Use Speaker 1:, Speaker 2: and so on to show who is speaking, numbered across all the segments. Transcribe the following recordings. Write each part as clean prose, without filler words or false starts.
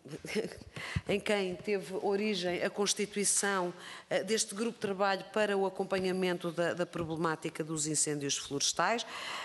Speaker 1: em quem teve origem a constituição deste grupo de trabalho para o acompanhamento da problemática dos incêndios florestais.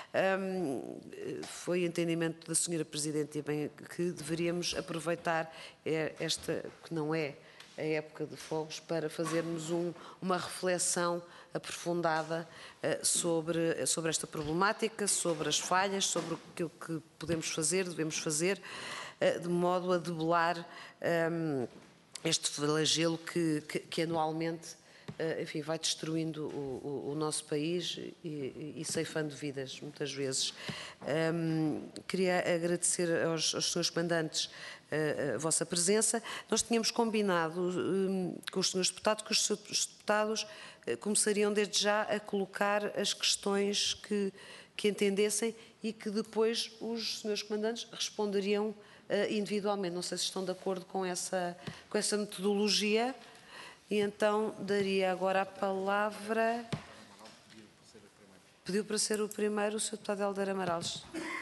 Speaker 1: Foi entendimento da Sra. Presidente bem, que deveríamos aproveitar esta, que não é a época de fogos, para fazermos uma reflexão aprofundada sobre esta problemática, sobre as falhas, sobre aquilo que podemos fazer, devemos fazer, de modo a debelar este flagelo que anualmente, enfim, vai destruindo o nosso país e ceifando vidas, muitas vezes. Queria agradecer aos senhores comandantes a vossa presença. Nós tínhamos combinado com os senhores deputados que os senhores deputados começariam desde já a colocar as questões que entendessem e que depois os senhores comandantes responderiam individualmente. Não sei se estão de acordo com essa metodologia. E então daria agora a palavra. Pediu para ser o primeiro o Sr. Deputado Hélder Amaral.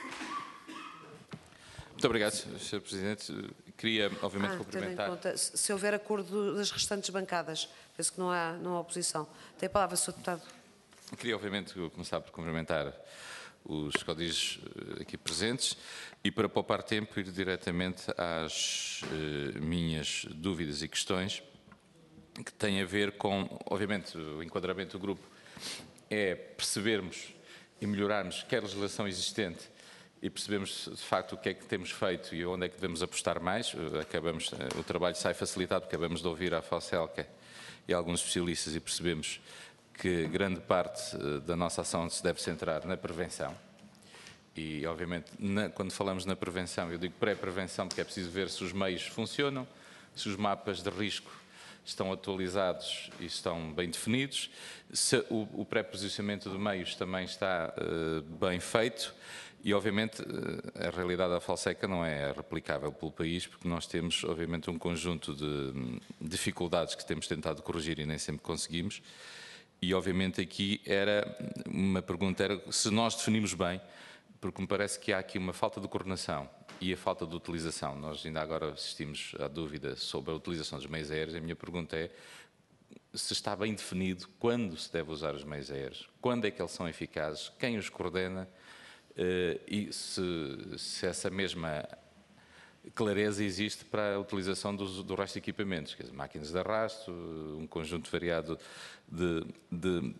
Speaker 2: Muito obrigado, Sr. Presidente. Queria, obviamente, cumprimentar.
Speaker 1: Conta, se houver acordo das restantes bancadas, penso que não há oposição. Tem a palavra, Sr. Deputado.
Speaker 2: Queria, obviamente, começar por cumprimentar os códigos aqui presentes e, para poupar tempo, ir diretamente às minhas dúvidas e questões, que têm a ver com, obviamente, o enquadramento do grupo é percebermos e melhorarmos quer a legislação existente e percebermos, de facto, o que é que temos feito e onde é que devemos apostar mais. O trabalho sai facilitado, porque acabamos de ouvir a FOCELCA e alguns especialistas e percebemos que grande parte da nossa ação se deve centrar na prevenção. E, obviamente, quando falamos na prevenção, eu digo pré-prevenção, porque é preciso ver se os meios funcionam, se os mapas de risco estão atualizados e estão bem definidos, se o pré-posicionamento de meios também está bem feito e, obviamente, a realidade da FOCELCA não é replicável pelo país, porque nós temos, obviamente, um conjunto de dificuldades que temos tentado corrigir e nem sempre conseguimos. E, obviamente, aqui uma pergunta era se nós definimos bem, porque me parece que há aqui uma falta de coordenação e a falta de utilização. Nós ainda agora assistimos à dúvida sobre a utilização dos meios aéreos. A minha pergunta é se está bem definido quando se deve usar os meios aéreos, quando é que eles são eficazes, quem os coordena e se essa mesma clareza existe para a utilização do resto de equipamentos, quer dizer, máquinas de arrasto, um conjunto variado de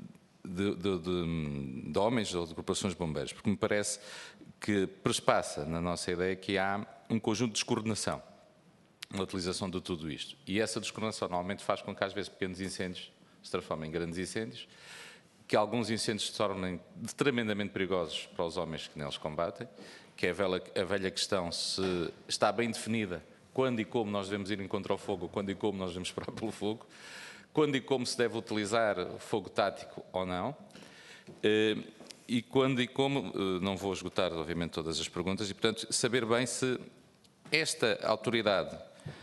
Speaker 2: homens ou de corporações de bombeiros, porque me parece que perspassa na nossa ideia que há um conjunto de descoordenação na utilização de tudo isto. E essa descoordenação normalmente faz com que às vezes pequenos incêndios se transformem em grandes incêndios, que alguns incêndios se tornem tremendamente perigosos para os homens que neles combatem, que é a velha questão se está bem definida quando e como nós devemos ir em contra o fogo, quando e como nós devemos esperar pelo fogo, quando e como se deve utilizar fogo tático ou não, e quando e como, não vou esgotar obviamente todas as perguntas, e portanto saber bem se esta autoridade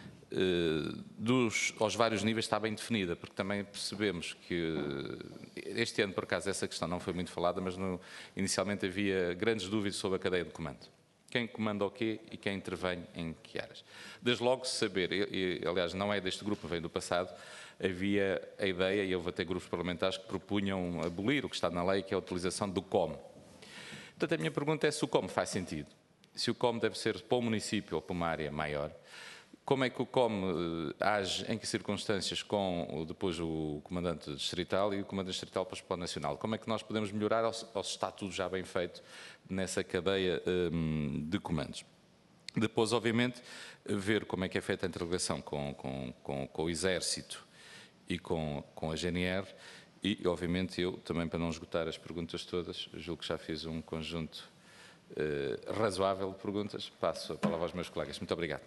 Speaker 2: aos vários níveis está bem definida, porque também percebemos que este ano por acaso essa questão não foi muito falada, mas inicialmente havia grandes dúvidas sobre a cadeia de comando. Quem comanda o quê e quem intervém em que áreas. Desde logo saber, e aliás não é deste grupo, vem do passado, havia a ideia, e houve até grupos parlamentares que propunham abolir o que está na lei, que é a utilização do COM. Portanto, a minha pergunta é se o COM faz sentido. Se o COM deve ser para o município ou para uma área maior. Como é que o COM age, em que circunstâncias, com depois o comandante distrital e o comandante distrital para o Plano Nacional? Como é que nós podemos melhorar ou se está tudo já bem feito nessa cadeia de comandos? Depois, obviamente, ver como é que é feita a interligação com o Exército e com a GNR e, obviamente, eu também, para não esgotar as perguntas todas, julgo que já fiz um conjunto razoável de perguntas, passo a palavra aos meus colegas. Muito obrigado.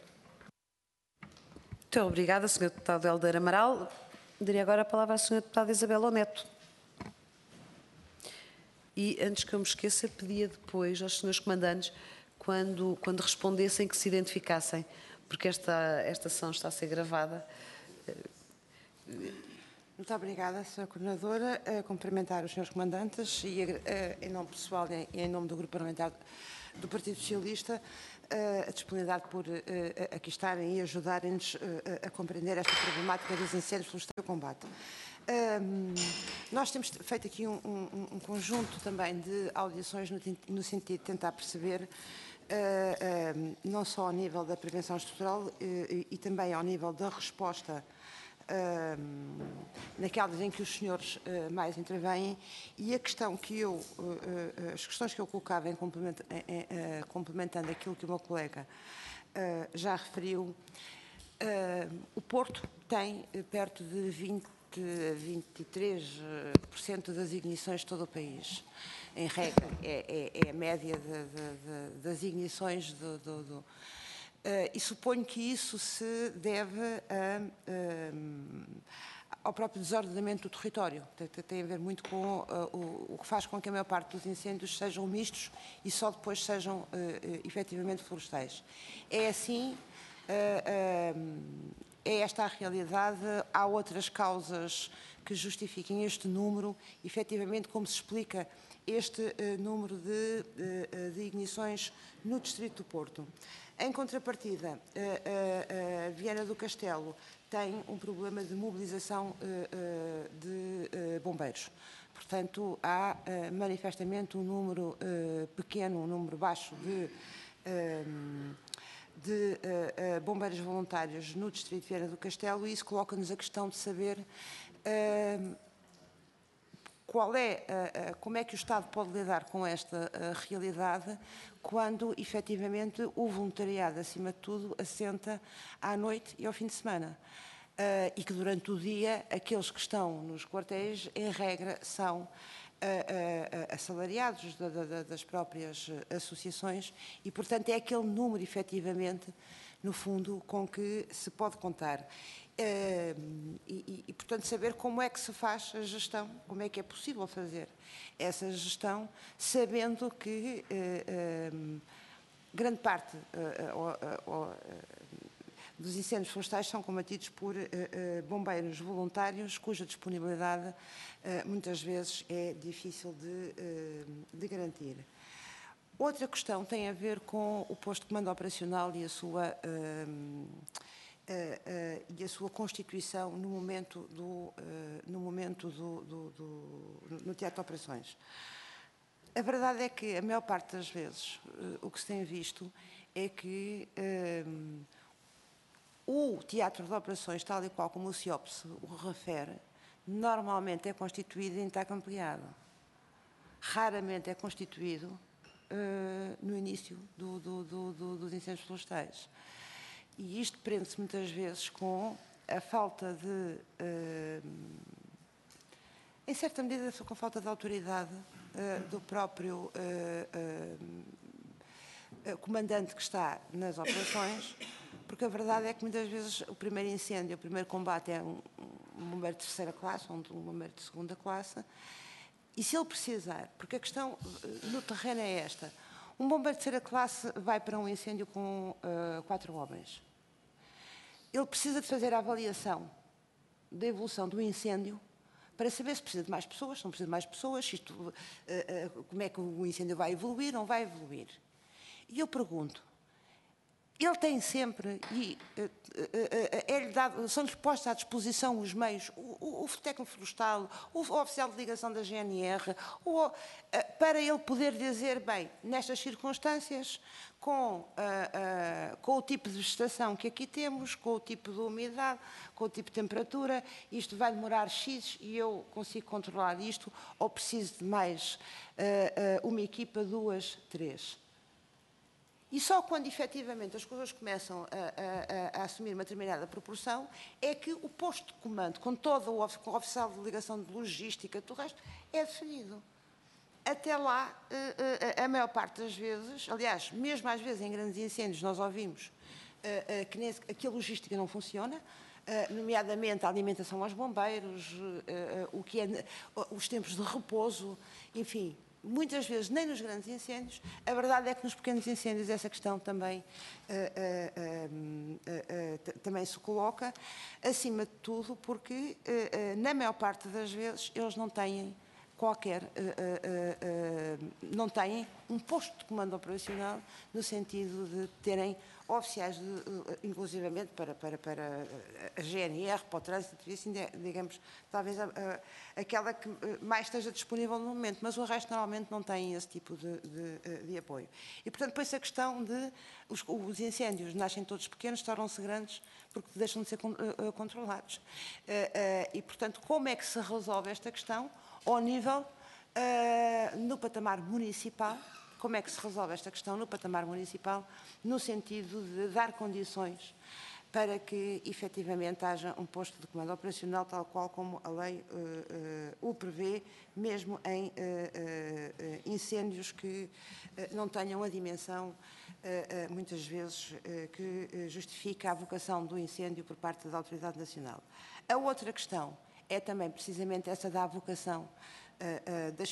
Speaker 1: Muito obrigada, Sr. Deputado Hélder Amaral. Daria agora a palavra à Sra. Deputada Isabel Neto. E, antes que eu me esqueça, pedia depois aos senhores comandantes, quando respondessem, que se identificassem, porque esta ação está a ser gravada.
Speaker 3: Muito obrigada, Sra. Coordenadora. Cumprimentar os senhores comandantes e, em nome pessoal e em nome do Grupo Parlamentar do Partido Socialista, a disponibilidade por aqui estarem e ajudarem-nos a compreender esta problemática dos incêndios florestais e o combate. Nós temos feito aqui um conjunto também de audições no sentido de tentar perceber, não só ao nível da prevenção estrutural e também ao nível da resposta naquelas em que os senhores mais intervêm, e a questão que as questões que eu colocava complementando aquilo que o meu colega já referiu, o Porto tem perto de 23% das ignições de todo o país. Em regra, é a média das ignições e suponho que isso se deve ao próprio desordenamento do território. Tem a ver muito com o que faz com que a maior parte dos incêndios sejam mistos e só depois sejam efetivamente florestais. É assim, é esta a realidade. Há outras causas que justifiquem este número, efetivamente, como se explica este número de ignições no Distrito do Porto. Em contrapartida, Viana do Castelo tem um problema de mobilização de bombeiros. Portanto, há manifestamente um número pequeno, um número baixo de bombeiros voluntários no Distrito de Viana do Castelo, e isso coloca-nos a questão de saber como é que o Estado pode lidar com esta realidade quando, efetivamente, o voluntariado, acima de tudo, assenta à noite e ao fim de semana. E que, durante o dia, aqueles que estão nos quartéis, em regra, são assalariados das próprias associações e, portanto, é aquele número, efetivamente, no fundo, com que se pode contar. Portanto, saber como é que se faz a gestão, como é que é possível fazer essa gestão, sabendo que grande parte dos incêndios florestais são combatidos por bombeiros voluntários, cuja disponibilidade muitas vezes é difícil de garantir. Outra questão tem a ver com o posto de comando operacional e a sua constituição no teatro de operações. A verdade é que, a maior parte das vezes, o que se tem visto é que o teatro de operações, tal e qual como o CIOPS o refere, normalmente é constituído em TAC ampliado. Raramente é constituído no início dos incêndios florestais. E isto prende-se muitas vezes com a falta de, em certa medida, com a falta de autoridade do próprio comandante que está nas operações, porque a verdade é que muitas vezes o primeiro incêndio, o primeiro combate é um bombeiro de terceira classe ou um bombeiro de segunda classe, e se ele precisar, porque a questão no terreno é esta: um bombeiro de terceira classe vai para um incêndio com 4 homens. Ele precisa de fazer a avaliação da evolução do incêndio para saber se precisa de mais pessoas, se não precisa de mais pessoas, como é que o incêndio vai evoluir, não vai evoluir. E eu pergunto, ele tem sempre, são-lhes postos à disposição os meios, o técnico florestal, o oficial de ligação da GNR, para ele poder dizer, bem, nestas circunstâncias, com o tipo de vegetação que aqui temos, com o tipo de umidade, com o tipo de temperatura, isto vai demorar X e eu consigo controlar isto, ou preciso de mais uma equipa, 2, 3. E só quando, efetivamente, as coisas começam a assumir uma determinada proporção é que o posto de comando, com todo o oficial de ligação de logística, tudo o resto, é definido. Até lá, a maior parte das vezes, aliás, mesmo às vezes em grandes incêndios, nós ouvimos que a logística não funciona, nomeadamente a alimentação aos bombeiros, os tempos de repouso, enfim. Muitas vezes, nem nos grandes incêndios. A verdade é que nos pequenos incêndios essa questão também se coloca, acima de tudo, porque, na maior parte das vezes, eles não têm qualquer, não têm um posto de comando operacional no sentido de terem oficiais, inclusivamente para a GNR, para o trânsito, assim, digamos, talvez aquela que mais esteja disponível no momento, mas o resto normalmente não tem esse tipo de apoio. E, portanto, depois a questão de os incêndios nascem todos pequenos, tornam-se grandes porque deixam de ser controlados. E, portanto, como é que se resolve esta questão ao nível, no patamar municipal? Como é que se resolve esta questão no patamar municipal, no sentido de dar condições para que, efetivamente, haja um posto de comando operacional, tal qual como a lei o prevê, mesmo em incêndios que não tenham a dimensão, muitas vezes, que justifica a avocação do incêndio por parte da Autoridade Nacional. A outra questão é também, precisamente, essa da avocação das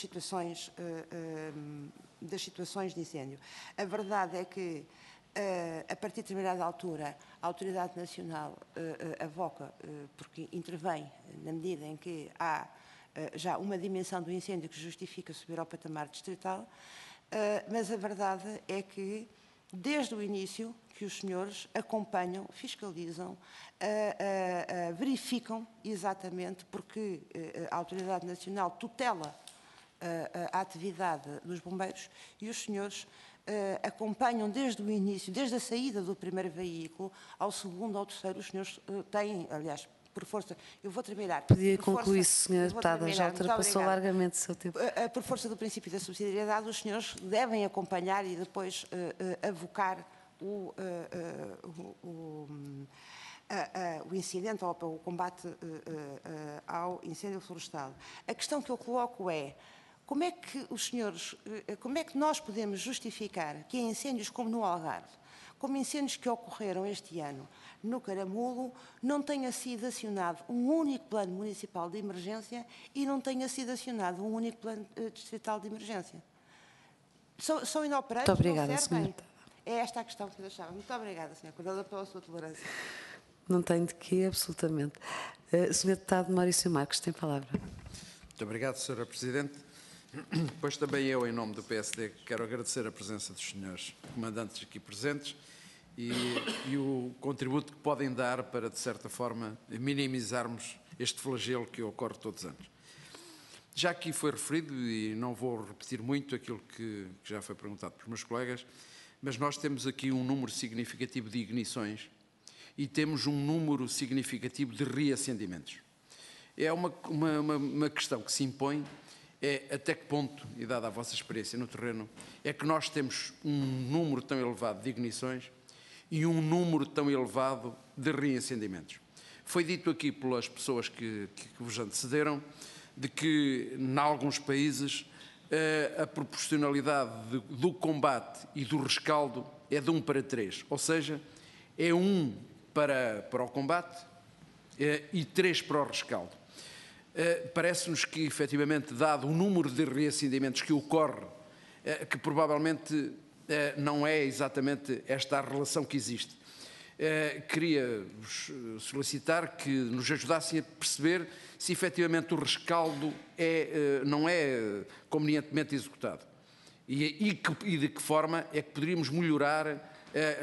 Speaker 3: situações de incêndio. A verdade é que, a partir de determinada altura, a Autoridade Nacional avoca, porque intervém na medida em que há já uma dimensão do incêndio que justifica subir ao patamar distrital, mas a verdade é que, desde o início, que os senhores acompanham, fiscalizam, verificam exatamente porque a Autoridade Nacional tutela a atividade dos bombeiros e os senhores acompanham desde o início, desde a saída do primeiro veículo ao segundo, ao terceiro, os senhores têm, aliás, por força, eu vou terminar.
Speaker 1: Podia concluir, Sra. Deputada, já ultrapassou largamente o seu tempo.
Speaker 3: Por força do princípio da subsidiariedade, os senhores devem acompanhar e depois avocar o incidente ou o combate ao incêndio florestal. A questão que eu coloco é: como é que os senhores, como é que nós podemos justificar que em incêndios como no Algarve, como incêndios que ocorreram este ano no Caramulo, não tenha sido acionado um único plano municipal de emergência e não tenha sido acionado um único plano distrital de emergência? São inoperantes,
Speaker 1: muito obrigada,
Speaker 3: não servem?
Speaker 1: senhora.
Speaker 3: É esta a questão que eu deixava. Muito obrigada, Sra. Coordenadora, pela sua tolerância.
Speaker 1: Não tenho de quê, absolutamente. Sr. Deputado Maurício Marques, tem palavra.
Speaker 4: Muito obrigado, Sra. Presidente. Pois também eu, em nome do PSD, quero agradecer a presença dos senhores comandantes aqui presentes e o contributo que podem dar para, de certa forma, minimizarmos este flagelo que ocorre todos os anos. Já aqui foi referido, e não vou repetir muito aquilo que já foi perguntado pelos meus colegas, mas nós temos aqui um número significativo de ignições e temos um número significativo de reacendimentos. É uma questão que se impõe, é até que ponto, e dada a vossa experiência no terreno, é que nós temos um número tão elevado de ignições e um número tão elevado de reacendimentos. Foi dito aqui pelas pessoas que vos antecederam de que, em alguns países, a proporcionalidade do combate e do rescaldo é de 1 para 3, ou seja, é 1 para o combate e 3 para o rescaldo. Parece-nos que, efetivamente, dado o número de reacendimentos que ocorre, que provavelmente não é exatamente esta a relação que existe. Queria-vos solicitar que nos ajudassem a perceber se efetivamente o rescaldo não é convenientemente executado e de que forma é que poderíamos melhorar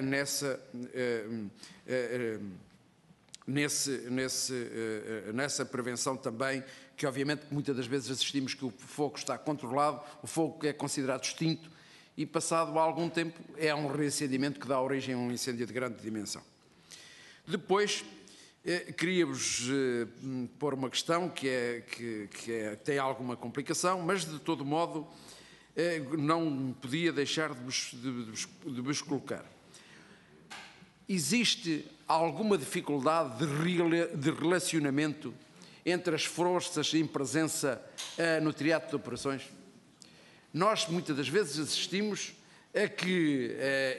Speaker 4: nessa prevenção também, que obviamente muitas das vezes assistimos que o fogo está controlado, o fogo é considerado extinto e passado algum tempo é um reacendimento que dá origem a um incêndio de grande dimensão. Depois, queria-vos pôr uma questão que tem alguma complicação, mas de todo modo não podia deixar de vos colocar. Existe alguma dificuldade de relacionamento entre as forças em presença no teatro de operações? Nós, muitas das vezes, assistimos a que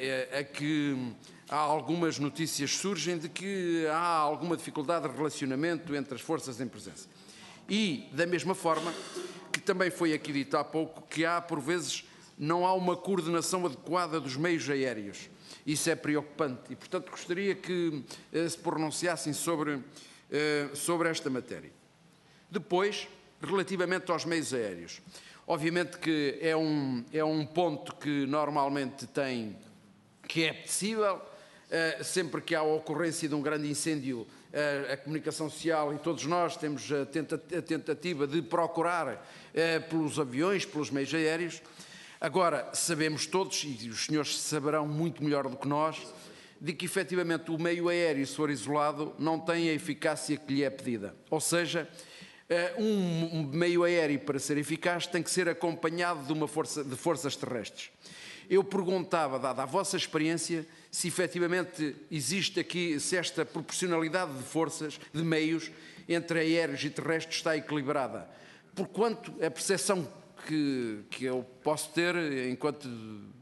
Speaker 4: há algumas notícias surgem de que há alguma dificuldade de relacionamento entre as forças em presença. E, da mesma forma, que também foi aqui dito há pouco, que há, por vezes, não há uma coordenação adequada dos meios aéreos. Isso é preocupante e, portanto, gostaria que se pronunciassem sobre esta matéria. Depois, relativamente aos meios aéreos. Obviamente que é um ponto que normalmente que é possível, sempre que há a ocorrência de um grande incêndio, a comunicação social e todos nós temos a tentativa de procurar pelos aviões, pelos meios aéreos. Agora, sabemos todos, e os senhores saberão muito melhor do que nós, de que efetivamente o meio aéreo, se for isolado, não tem a eficácia que lhe é pedida. Ou seja, um meio aéreo, para ser eficaz, tem que ser acompanhado de forças terrestres. Eu perguntava, dada a vossa experiência, se efetivamente existe aqui, se esta proporcionalidade de forças, de meios, entre aéreos e terrestres está equilibrada. Porquanto a percepção que eu posso ter, enquanto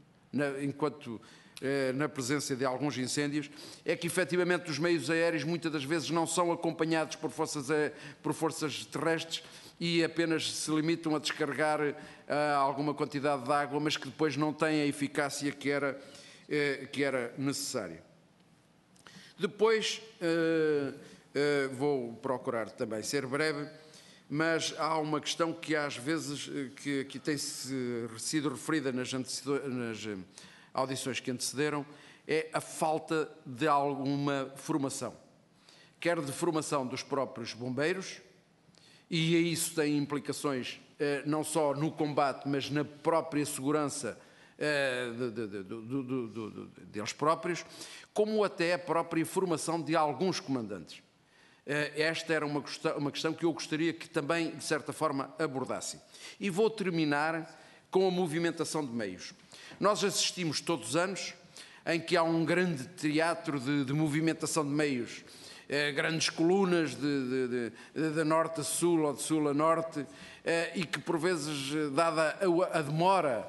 Speaker 4: na presença de alguns incêndios, é que efetivamente os meios aéreos muitas das vezes não são acompanhados por forças terrestres e apenas se limitam a descarregar alguma quantidade de água, mas que depois não têm a eficácia que era necessária. Depois, vou procurar também ser breve, mas há uma questão que às vezes que tem sido referida nas audições que antecederam, é a falta de alguma formação, quer de formação dos próprios bombeiros, e isso tem implicações não só no combate, mas na própria segurança deles próprios, como até a própria formação de alguns comandantes. Esta era uma questão que eu gostaria que também, de certa forma, abordassem. E vou terminar com a movimentação de meios. Nós assistimos todos os anos em que há um grande teatro de movimentação de meios, grandes colunas de norte a sul ou de sul a norte, e que por vezes, dada a demora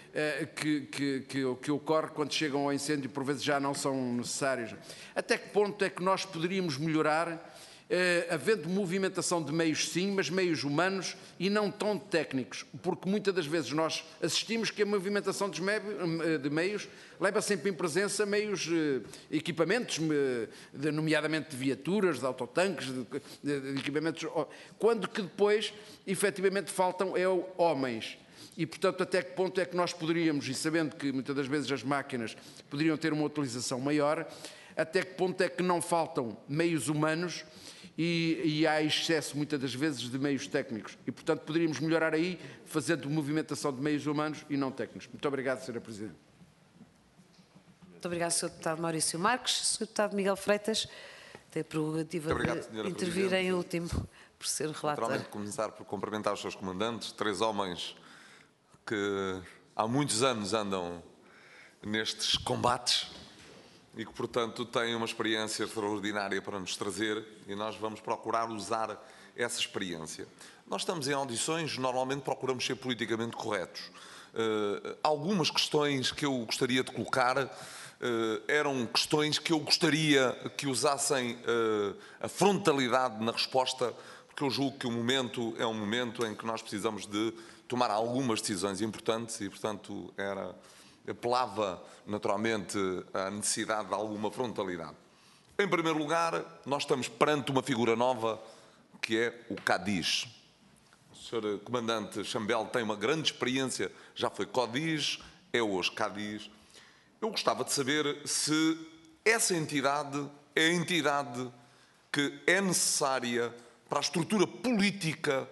Speaker 4: que ocorre quando chegam ao incêndio, por vezes já não são necessários. Até que ponto é que nós poderíamos melhorar, havendo movimentação de meios sim, mas meios humanos e não tão técnicos, porque muitas das vezes nós assistimos que a movimentação de meios leva sempre em presença meios, equipamentos, nomeadamente de viaturas, de autotanques, de equipamentos, quando que depois efetivamente faltam homens. E, portanto, até que ponto é que nós poderíamos, e sabendo que muitas das vezes as máquinas poderiam ter uma utilização maior, até que ponto é que não faltam meios humanos e há excesso, muitas das vezes, de meios técnicos. E, portanto, poderíamos melhorar aí, fazendo movimentação de meios humanos e não técnicos. Muito obrigado, Sra. Presidente.
Speaker 1: Muito obrigado, Sr. Deputado Maurício Marques. Sr. Deputado Miguel Freitas tem a prerrogativa de intervir em último, por ser relator.
Speaker 5: Naturalmente, começar por cumprimentar os seus comandantes, 3 homens que há muitos anos andam nestes combates e que, portanto, têm uma experiência extraordinária para nos trazer, e nós vamos procurar usar essa experiência. Nós estamos em audições, normalmente procuramos ser politicamente corretos. Algumas questões que eu gostaria de colocar eram questões que eu gostaria que usassem a frontalidade na resposta, porque eu julgo que o momento é um momento em que nós precisamos de tomar algumas decisões importantes e, portanto, apelava naturalmente à necessidade de alguma frontalidade. Em primeiro lugar, nós estamos perante uma figura nova, que é o Cádiz. O Sr. Comandante Chambel tem uma grande experiência, já foi Cádiz, é hoje Cádiz. Eu gostava de saber se essa entidade é a entidade que é necessária para a estrutura política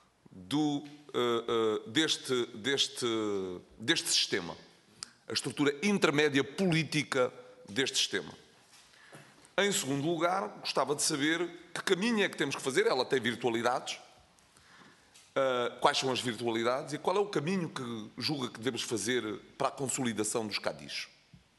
Speaker 5: deste sistema, a estrutura intermédia política deste sistema. Em segundo lugar, gostava de saber que caminho é que temos que fazer. Ela tem virtualidades. Quais são as virtualidades e qual é o caminho que julga que devemos fazer para a consolidação dos Cádiz?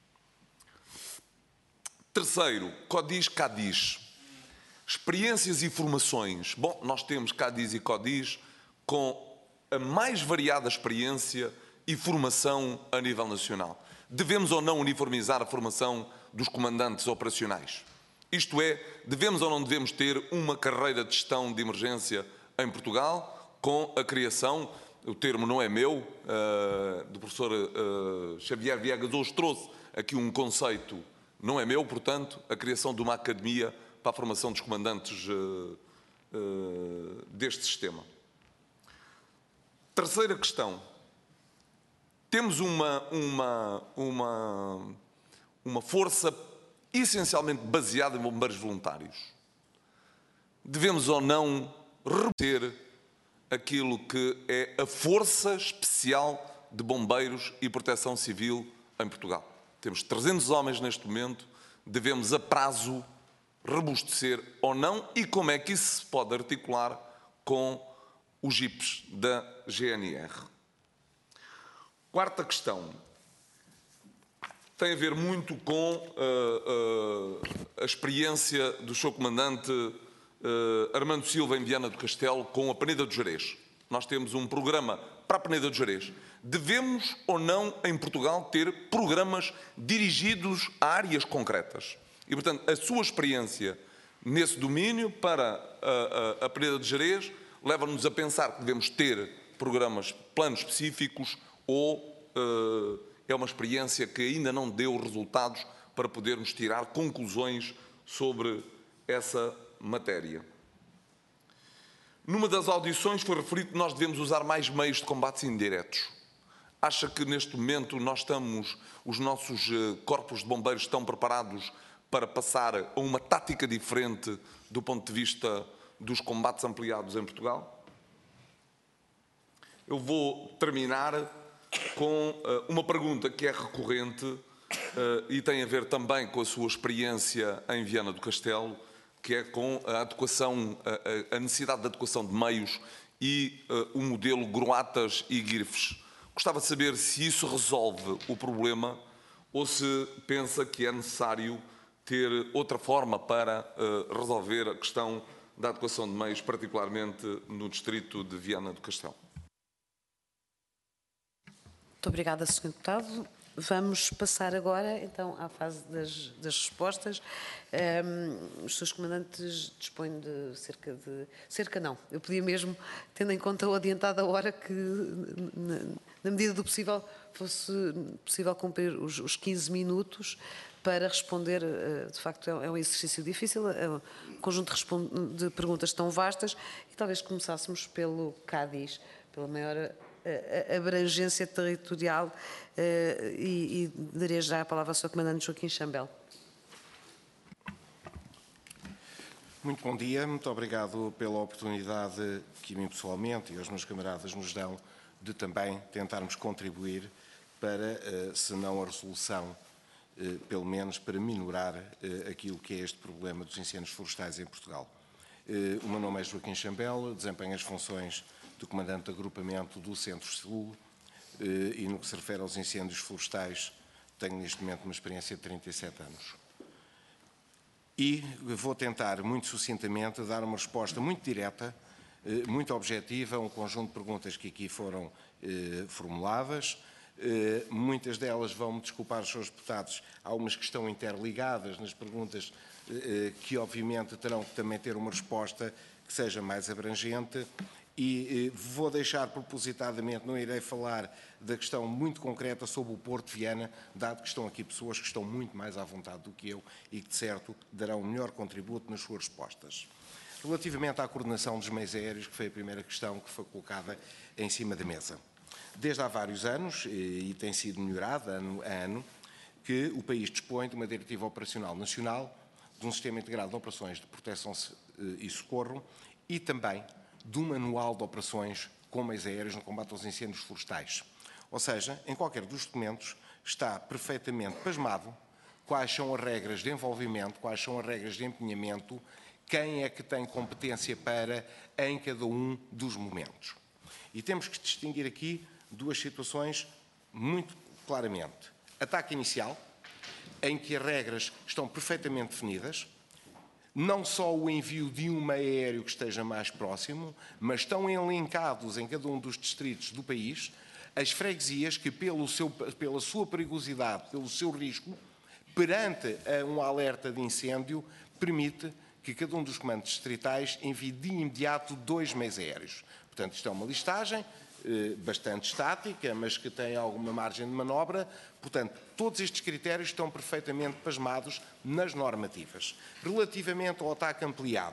Speaker 5: Terceiro, Cádiz. Experiências e formações. Bom, nós temos Cádiz e Cádiz com a mais variada experiência e formação a nível nacional. Devemos ou não uniformizar a formação dos comandantes operacionais? Isto é, devemos ou não devemos ter uma carreira de gestão de emergência em Portugal com a criação, o termo não é meu, do professor Xavier Viegas hoje trouxe aqui um conceito, não é meu, portanto, a criação de uma academia para a formação dos comandantes deste sistema. Terceira questão. Temos uma força essencialmente baseada em bombeiros voluntários. Devemos ou não reter aquilo que é a Força Especial de Bombeiros e Proteção Civil em Portugal? Temos 300 homens neste momento, devemos a prazo robustecer ou não, e como é que isso se pode articular com os JIPs da GNR? Quarta questão. Tem a ver muito com a experiência do Sr. Comandante Armando Silva em Viana do Castelo com a Peneda do Gerês. Nós temos um programa para a Peneda do Gerês. Devemos ou não, em Portugal, ter programas dirigidos a áreas concretas? E, portanto, a sua experiência nesse domínio para a Peneda do Gerês leva-nos a pensar que devemos ter programas, planos específicos, ou é uma experiência que ainda não deu resultados para podermos tirar conclusões sobre essa matéria? Numa das audições foi referido que nós devemos usar mais meios de combates indiretos. Acha que neste momento os nossos corpos de bombeiros estão preparados para passar a uma tática diferente do ponto de vista dos combates ampliados em Portugal? Eu vou terminar com uma pergunta que é recorrente e tem a ver também com a sua experiência em Viana do Castelo, que é com a necessidade de adequação de meios e o modelo Groatas e Guirfes. Gostava de saber se isso resolve o problema ou se pensa que é necessário ter outra forma para resolver a questão da adequação de meios, particularmente no distrito de Viana do Castelo.
Speaker 1: Muito obrigada, Sr. Deputado. Vamos passar agora, então, à fase das respostas. Os Srs. Comandantes dispõem de cerca não. Eu podia mesmo, tendo em conta o adiantado a hora, que, na medida do possível, fosse possível cumprir os 15 minutos para responder. De facto, é um exercício difícil, é um conjunto de perguntas tão vastas, e talvez começássemos pelo Cádiz, pela maior abrangência territorial, e darei já a palavra ao Sr. Comandante Joaquim Chambel.
Speaker 6: Muito bom dia, muito obrigado pela oportunidade que a mim pessoalmente e aos meus camaradas nos dão de também tentarmos contribuir para, se não a resolução, pelo menos para minorar aquilo que é este problema dos incêndios florestais em Portugal. O meu nome é Joaquim Chambel, desempenho as funções do Comandante de Agrupamento do Centro-Sul e no que se refere aos incêndios florestais tenho neste momento uma experiência de 37 anos. E vou tentar, muito sucintamente, dar uma resposta muito direta, muito objetiva a um conjunto de perguntas que aqui foram formuladas. Muitas delas vão-me desculpar os senhores deputados, há umas que estão interligadas nas perguntas que obviamente terão que também ter uma resposta que seja mais abrangente. E vou deixar propositadamente, não irei falar da questão muito concreta sobre o Porto de Viana, dado que estão aqui pessoas que estão muito mais à vontade do que eu e que, de certo, darão um melhor contributo nas suas respostas. Relativamente à coordenação dos meios aéreos, que foi a primeira questão que foi colocada em cima da mesa. Desde há vários anos, e tem sido melhorado ano a ano, que o país dispõe de uma Diretiva Operacional Nacional, de um Sistema Integrado de Operações de Proteção e Socorro e também de um manual de operações com meios aéreos no combate aos incêndios florestais. Ou seja, em qualquer dos documentos está perfeitamente pasmado quais são as regras de envolvimento, quais são as regras de empenhamento, quem é que tem competência para em cada um dos momentos. E temos que distinguir aqui duas situações muito claramente. Ataque inicial, em que as regras estão perfeitamente definidas, não só o envio de um meio aéreo que esteja mais próximo, mas estão elencados em cada um dos distritos do país as freguesias que, pela sua perigosidade, pelo seu risco, perante um alerta de incêndio, permite que cada um dos comandos distritais envie de imediato 2 meios aéreos. Portanto, isto é uma listagem bastante estática, mas que tem alguma margem de manobra. Portanto, todos estes critérios estão perfeitamente pasmados nas normativas. Relativamente ao ataque ampliado,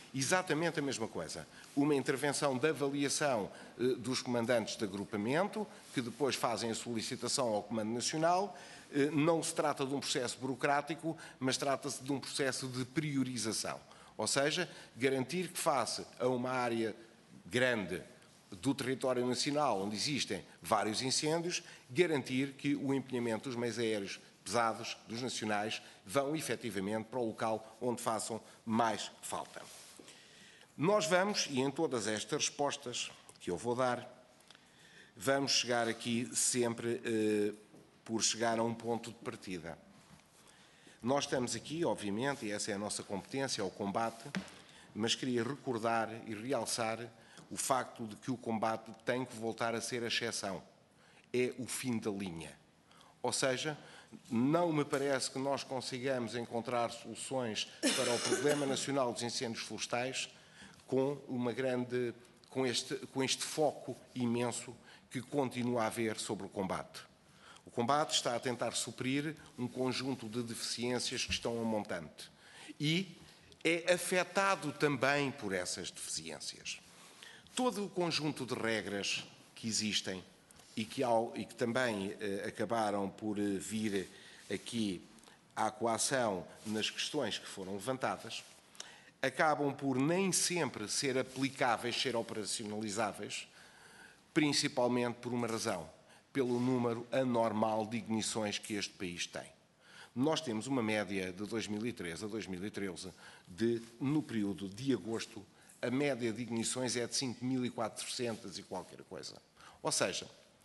Speaker 6: exatamente a mesma coisa. Uma intervenção de avaliação dos comandantes de agrupamento, que depois fazem a solicitação ao Comando Nacional. Não se trata de um processo burocrático, mas trata-se de um processo de priorização. Ou seja, garantir que face a uma área grande do território nacional, onde existem vários incêndios, garantir que o empenhamento dos meios aéreos pesados, dos nacionais, vão efetivamente para o local onde façam mais falta. Nós vamos, e em todas estas respostas que eu vou dar, vamos chegar aqui sempre por chegar a um ponto de partida. Nós estamos aqui, obviamente, e essa é a nossa competência, é o combate, mas queria recordar e realçar o facto de que o combate tem que voltar a ser a exceção. É o fim da linha. Ou seja, não me parece que nós consigamos encontrar soluções para o problema nacional dos incêndios florestais com este foco imenso que continua a haver sobre o combate. O combate está a tentar suprir um conjunto de deficiências que estão a montante e é afetado também por essas deficiências. Todo o conjunto de regras que existem e que também acabaram por vir aqui à coação nas questões que foram levantadas, acabam por nem sempre ser aplicáveis, ser operacionalizáveis, principalmente por uma razão: pelo número anormal de ignições que este país tem. Nós temos uma média de 2013 a 2013, no período de agosto, a média de ignições é de 5.400 e qualquer coisa. Ou seja,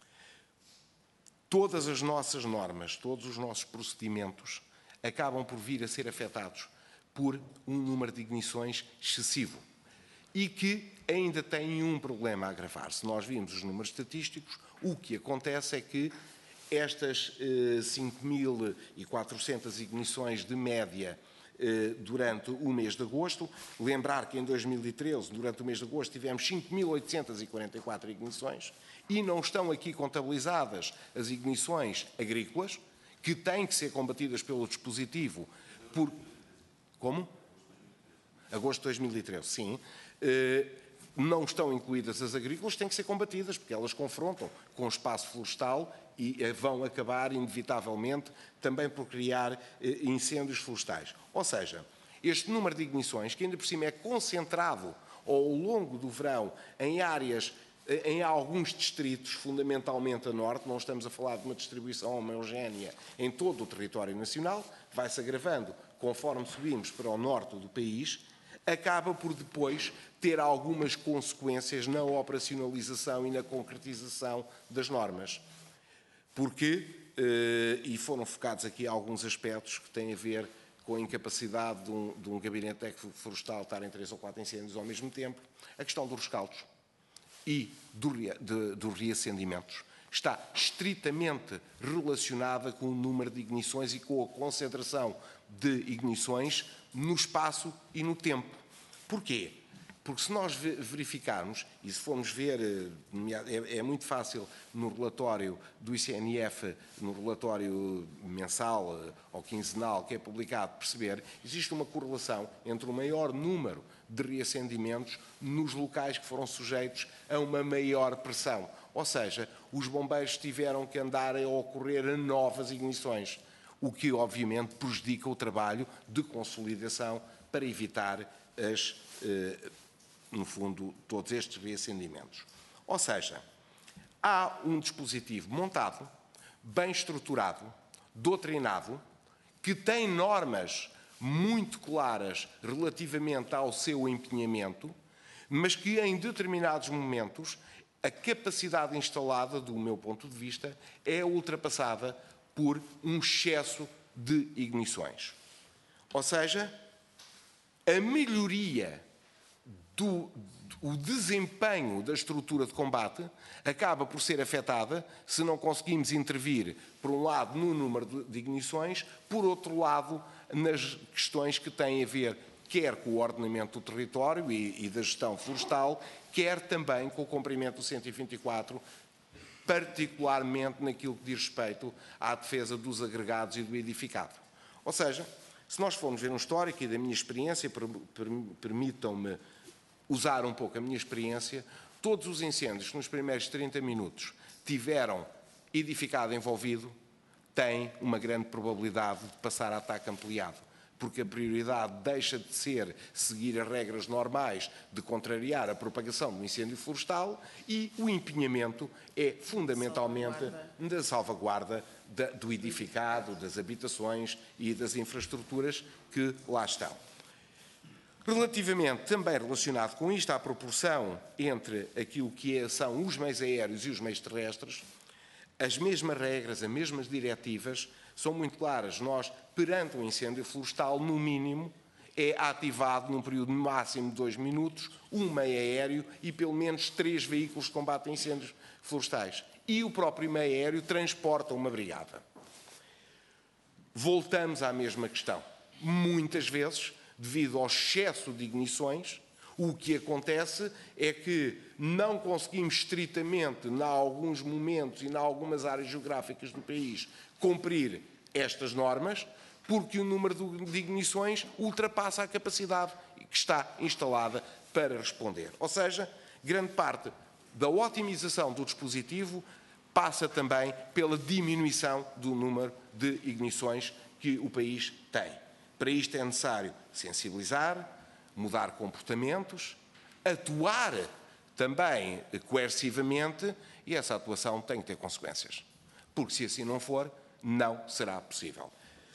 Speaker 6: todas as nossas normas, todos os nossos procedimentos acabam por vir a ser afetados por um número de ignições excessivo e que ainda tem um problema a agravar. Se nós vimos os números estatísticos, o que acontece é que estas 5.400 ignições de média durante o mês de agosto, lembrar que em 2013, durante o mês de agosto, tivemos 5.844 ignições e não estão aqui contabilizadas as ignições agrícolas, que têm que ser combatidas pelo dispositivo por... Como? Agosto de 2013, sim. Não estão incluídas as agrícolas, têm que ser combatidas, porque elas confrontam com o espaço florestal e vão acabar, inevitavelmente, também por criar incêndios florestais. Ou seja, este número de ignições, que ainda por cima é concentrado ao longo do verão em áreas, em alguns distritos, fundamentalmente a norte, não estamos a falar de uma distribuição homogénea em todo o território nacional, vai-se agravando conforme subimos para o norte do país, acaba por depois ter algumas consequências na operacionalização e na concretização das normas. Porque, e foram focados aqui alguns aspectos que têm a ver com a incapacidade de um gabinete técnico florestal estar em 3 ou 4 incêndios ao mesmo tempo, a questão dos rescaldos e dos reacendimentos está estritamente relacionada com o número de ignições e com a concentração de ignições no espaço e no tempo. Porquê? Porque se nós verificarmos, e se formos ver, é muito fácil no relatório do ICNF, no relatório mensal ou quinzenal que é publicado, perceber, existe uma correlação entre o maior número de reacendimentos nos locais que foram sujeitos a uma maior pressão. Ou seja, os bombeiros tiveram que andar a ocorrer a novas ignições, o que obviamente prejudica o trabalho de consolidação para evitar no fundo, todos estes reacendimentos. Ou seja, há um dispositivo montado, bem estruturado, doutrinado, que tem normas muito claras relativamente ao seu empenhamento, mas que em determinados momentos a capacidade instalada, do meu ponto de vista, é ultrapassada por um excesso de ignições. Ou seja, a melhoria o desempenho da estrutura de combate acaba por ser afetada se não conseguimos intervir, por um lado, no número de ignições, por outro lado, nas questões que têm a ver quer com o ordenamento do território e da gestão florestal, quer também com o cumprimento do 124, particularmente naquilo que diz respeito à defesa dos agregados e do edificado. Ou seja, Se nós formos ver um histórico e da minha experiência, permitam-me usar um pouco a minha experiência, todos os incêndios que nos primeiros 30 minutos tiveram edificado envolvido têm uma grande probabilidade de passar a ataque ampliado, porque a prioridade deixa de ser seguir as regras normais de contrariar a propagação do incêndio florestal e o empenhamento é fundamentalmente da salvaguarda do edificado, das habitações e das infraestruturas que lá estão. Relativamente, também relacionado com isto, à proporção entre aquilo que são os meios aéreos e os meios terrestres, as mesmas regras, as mesmas diretivas são muito claras. Nós, perante um incêndio florestal, no mínimo, é ativado num período máximo de 2 minutos, um meio aéreo e pelo menos 3 veículos de combate a incêndios florestais. E o próprio meio aéreo transporta uma brigada. Voltamos à mesma questão. Muitas vezes, devido ao excesso de ignições, o que acontece é que não conseguimos estritamente, em alguns momentos e em algumas áreas geográficas do país, cumprir estas normas, porque o número de ignições ultrapassa a capacidade que está instalada para responder. Ou seja, grande parte da otimização do dispositivo passa também pela diminuição do número de ignições que o país tem. Para isto é necessário sensibilizar, mudar comportamentos, atuar também coercivamente e essa atuação tem que ter consequências. Porque se assim não for, não será possível.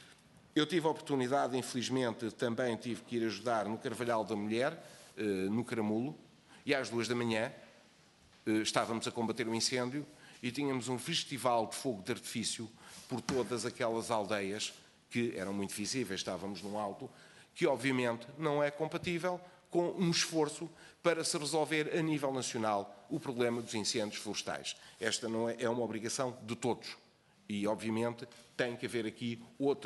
Speaker 6: Eu tive a oportunidade, infelizmente, também tive que ir ajudar no Carvalhal da Mulher, no Caramulo, e às 2 da manhã estávamos a combater o incêndio e tínhamos um festival de fogo de artifício por todas aquelas aldeias que eram muito visíveis, estávamos num alto, que obviamente não é compatível com um esforço para se resolver a nível nacional o problema dos incêndios florestais. Esta não é uma obrigação de todos e obviamente tem que haver aqui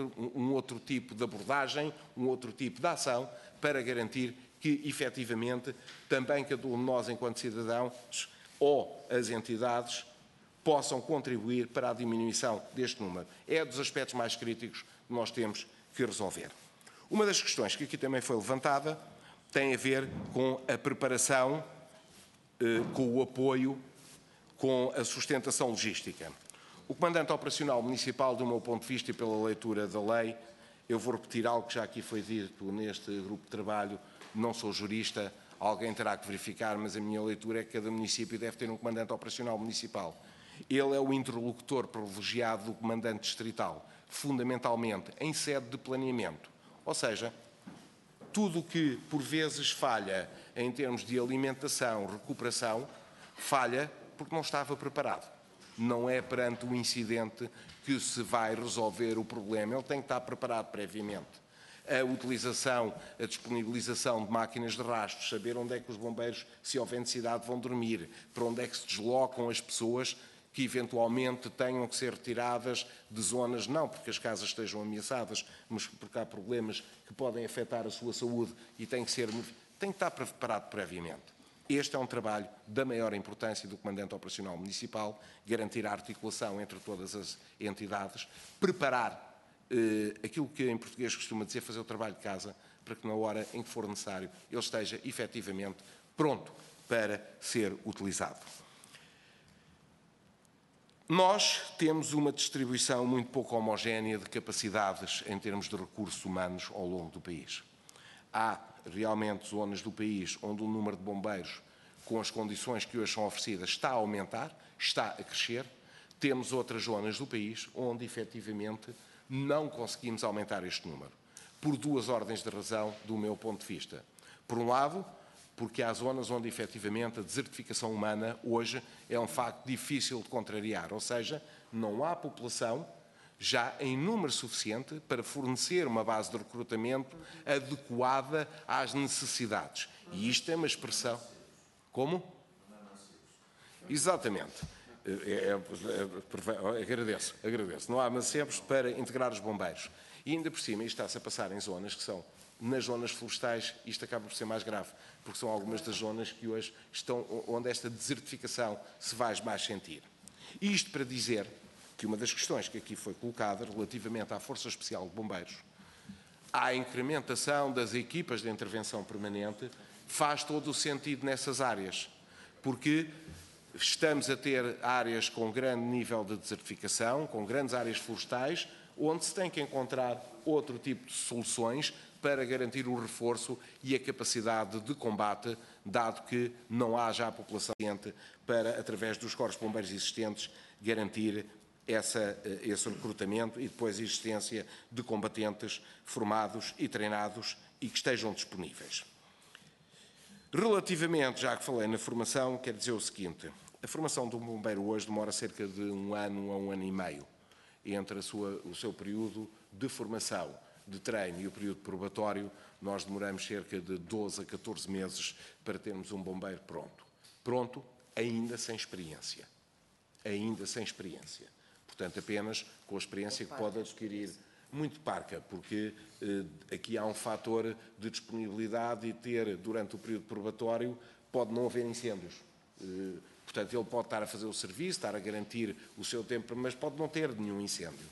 Speaker 6: um outro tipo de abordagem, um outro tipo de ação para garantir que efetivamente também cada um de nós enquanto cidadãos ou as entidades possam contribuir para a diminuição deste número. É dos aspectos mais críticos que nós temos que resolver. Uma das questões que aqui também foi levantada tem a ver com a preparação, com o apoio, com a sustentação logística. O Comandante Operacional Municipal, do meu ponto de vista e pela leitura da lei, eu vou repetir algo que já aqui foi dito neste grupo de trabalho, não sou jurista, alguém terá que verificar, mas a minha leitura é que cada município deve ter um Comandante Operacional Municipal. Ele é o interlocutor privilegiado do Comandante Distrital, fundamentalmente em sede de planeamento. Ou seja, tudo o que por vezes falha em termos de alimentação, recuperação, falha porque não estava preparado. Não é perante o incidente que se vai resolver o problema, ele tem que estar preparado previamente. A utilização, a disponibilização de máquinas de rastros, saber onde é que os bombeiros, se houver necessidade, vão dormir, para onde é que se deslocam as pessoas que eventualmente tenham que ser retiradas de zonas, não porque as casas estejam ameaçadas, mas porque há problemas que podem afetar a sua saúde e tem que estar preparado previamente. Este é um trabalho da maior importância do Comandante Operacional Municipal, garantir a articulação entre todas as entidades, preparar aquilo que em português costuma dizer, fazer o trabalho de casa, para que na hora em que for necessário ele esteja efetivamente pronto para ser utilizado. Nós temos uma distribuição muito pouco homogénea de capacidades em termos de recursos humanos ao longo do país. Há realmente zonas do país onde o número de bombeiros, com as condições que hoje são oferecidas, está a aumentar, está a crescer. Temos outras zonas do país onde, efetivamente, não conseguimos aumentar este número, por 2 ordens de razão do meu ponto de vista. Por um lado, porque há zonas onde, efetivamente, a desertificação humana hoje é um facto difícil de contrariar, ou seja, não há população já em número suficiente para fornecer uma base de recrutamento adequada às necessidades. E isto é uma expressão... Como? Exatamente. Agradeço. Não há mancebos para integrar os bombeiros. E ainda por cima, isto está-se a passar em zonas que são, nas zonas florestais, isto acaba por ser mais grave, porque são algumas das zonas que hoje estão, onde esta desertificação se vai mais sentir. Isto para dizer que uma das questões que aqui foi colocada, relativamente à Força Especial de Bombeiros, à incrementação das equipas de intervenção permanente, faz todo o sentido nessas áreas, porque estamos a ter áreas com grande nível de desertificação, com grandes áreas florestais, onde se tem que encontrar outro tipo de soluções para garantir o reforço e a capacidade de combate, dado que não haja a população suficiente para, através dos corpos de bombeiros existentes, garantir esse recrutamento e depois a existência de combatentes formados e treinados e que estejam disponíveis. Relativamente, já que falei na formação, quero dizer o seguinte: a formação de um bombeiro hoje demora cerca de 1 ano a 1 ano e meio entre o seu período de formação, de treino e o período probatório. Nós demoramos cerca de 12 a 14 meses para termos um bombeiro pronto. Pronto, ainda sem experiência. Ainda sem experiência. Portanto, apenas com a experiência que pode adquirir. Muito parca, porque aqui há um fator de disponibilidade e ter, durante o período probatório, pode não haver incêndios. Portanto, ele pode estar a fazer o serviço, estar a garantir o seu tempo, mas pode não ter nenhum incêndio.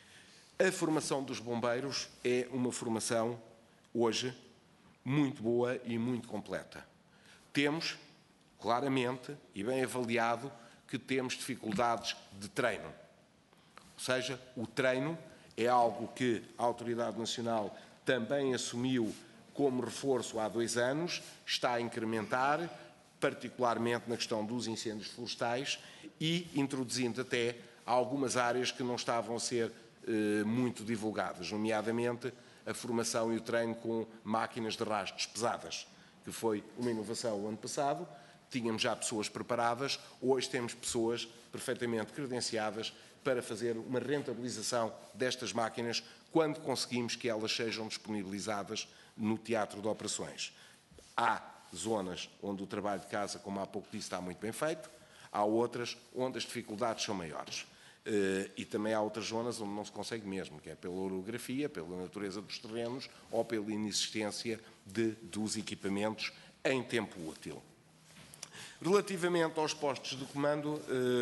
Speaker 6: A formação dos bombeiros é uma formação, hoje, muito boa e muito completa. Temos, claramente, e bem avaliado, que temos dificuldades de treino. Ou seja, o treino é algo que a Autoridade Nacional também assumiu como reforço há 2 anos, está a incrementar, particularmente na questão dos incêndios florestais e introduzindo até algumas áreas que não estavam a ser muito divulgadas, nomeadamente a formação e o treino com máquinas de rastros pesadas, que foi uma inovação o ano passado. Tínhamos já pessoas preparadas, hoje temos pessoas perfeitamente credenciadas para fazer uma rentabilização destas máquinas quando conseguimos que elas sejam disponibilizadas no teatro de operações. Há zonas onde o trabalho de casa, como há pouco disse, está muito bem feito, há outras onde as dificuldades são maiores. E também há outras zonas onde não se consegue mesmo, que é pela orografia, pela natureza dos terrenos ou pela inexistência dos equipamentos em tempo útil. Relativamente aos postos de comando,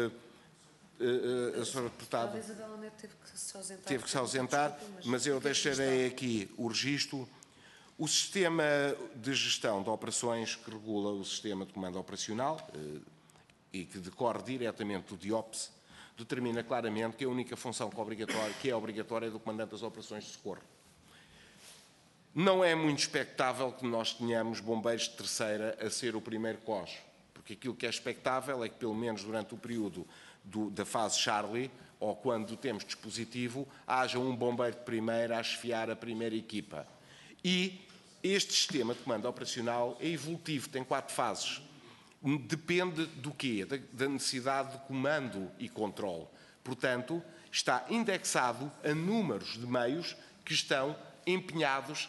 Speaker 6: a senhora deputada
Speaker 1: A Isabela Neto
Speaker 6: teve que se ausentar, mas eu deixarei aqui o registro. O sistema de gestão de operações que regula o sistema de comando operacional e que decorre diretamente do DIOPS, determina claramente que a única função que é obrigatória é do comandante das operações de socorro. Não é muito expectável que nós tenhamos bombeiros de terceira a ser o primeiro COS, porque aquilo que é expectável é que, pelo menos durante o período da fase Charlie, ou quando temos dispositivo, haja um bombeiro de primeira a chefiar a primeira equipa. E este sistema de comando operacional é evolutivo, tem 4 fases. Depende do quê? Da necessidade de comando e controle. Portanto, está indexado a números de meios que estão empenhados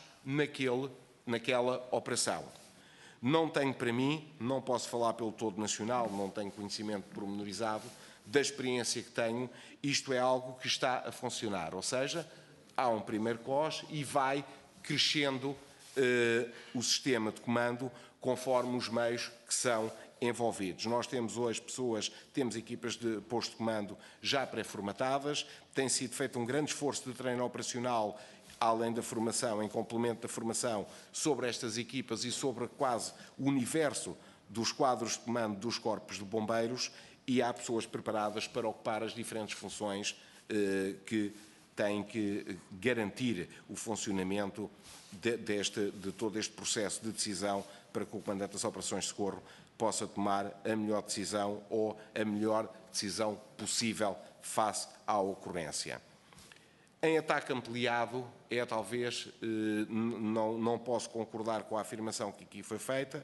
Speaker 6: naquela operação. Não tenho para mim, não posso falar pelo todo nacional, não tenho conhecimento pormenorizado da experiência que tenho, isto é algo que está a funcionar, ou seja, há um primeiro COS e vai crescendo o sistema de comando conforme os meios que são envolvidos. Nós temos hoje temos equipas de posto de comando já pré-formatadas, tem sido feito um grande esforço de treino operacional, além da formação, em complemento da formação, sobre estas equipas e sobre quase o universo dos quadros de comando dos corpos de bombeiros, e há pessoas preparadas para ocupar as diferentes funções que têm que garantir o funcionamento de todo este processo de decisão para que o comandante das operações de socorro possa tomar a melhor decisão ou a melhor decisão possível face à ocorrência. Em ataque ampliado, talvez, não posso concordar com a afirmação que aqui foi feita,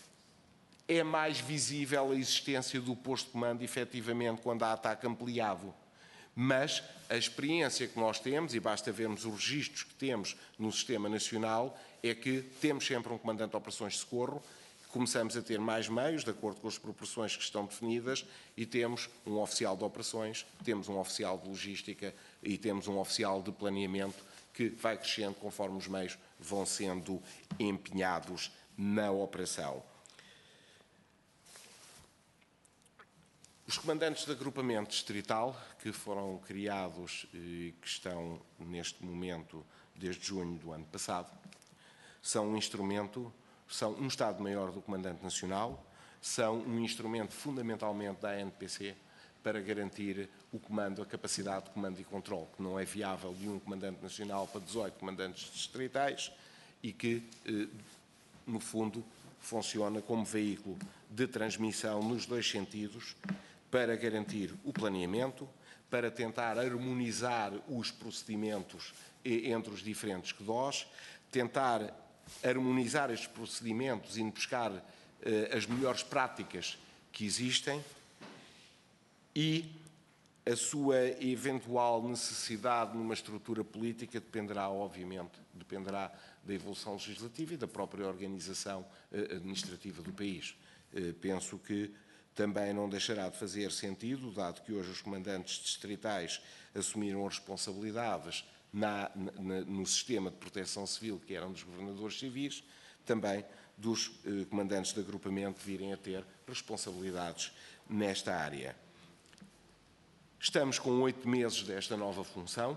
Speaker 6: é mais visível a existência do posto de comando, efetivamente, quando há ataque ampliado. Mas a experiência que nós temos, e basta vermos os registros que temos no Sistema Nacional, é que temos sempre um comandante de operações de socorro, começamos a ter mais meios, de acordo com as proporções que estão definidas, e temos um oficial de operações, temos um oficial de logística e temos um oficial de planeamento que vai crescendo conforme os meios vão sendo empenhados na operação. Os comandantes de agrupamento distrital, que foram criados e que estão neste momento desde junho do ano passado, são um instrumento, são um Estado-Maior do Comandante Nacional, são um instrumento fundamentalmente da ANPC para garantir o comando, a capacidade de comando e controle, que não é viável de um Comandante Nacional para 18 comandantes distritais e que, no fundo, funciona como veículo de transmissão nos dois sentidos para garantir o planeamento, para tentar harmonizar os procedimentos entre os diferentes CDOs, tentar harmonizar estes procedimentos e buscar as melhores práticas que existem e a sua eventual necessidade numa estrutura política dependerá, obviamente, dependerá da evolução legislativa e da própria organização administrativa do país. Penso que também não deixará de fazer sentido, dado que hoje os comandantes distritais assumiram responsabilidades no sistema de proteção civil, que eram dos governadores civis, também dos comandantes de agrupamento virem a ter responsabilidades nesta área. Estamos com 8 meses desta nova função.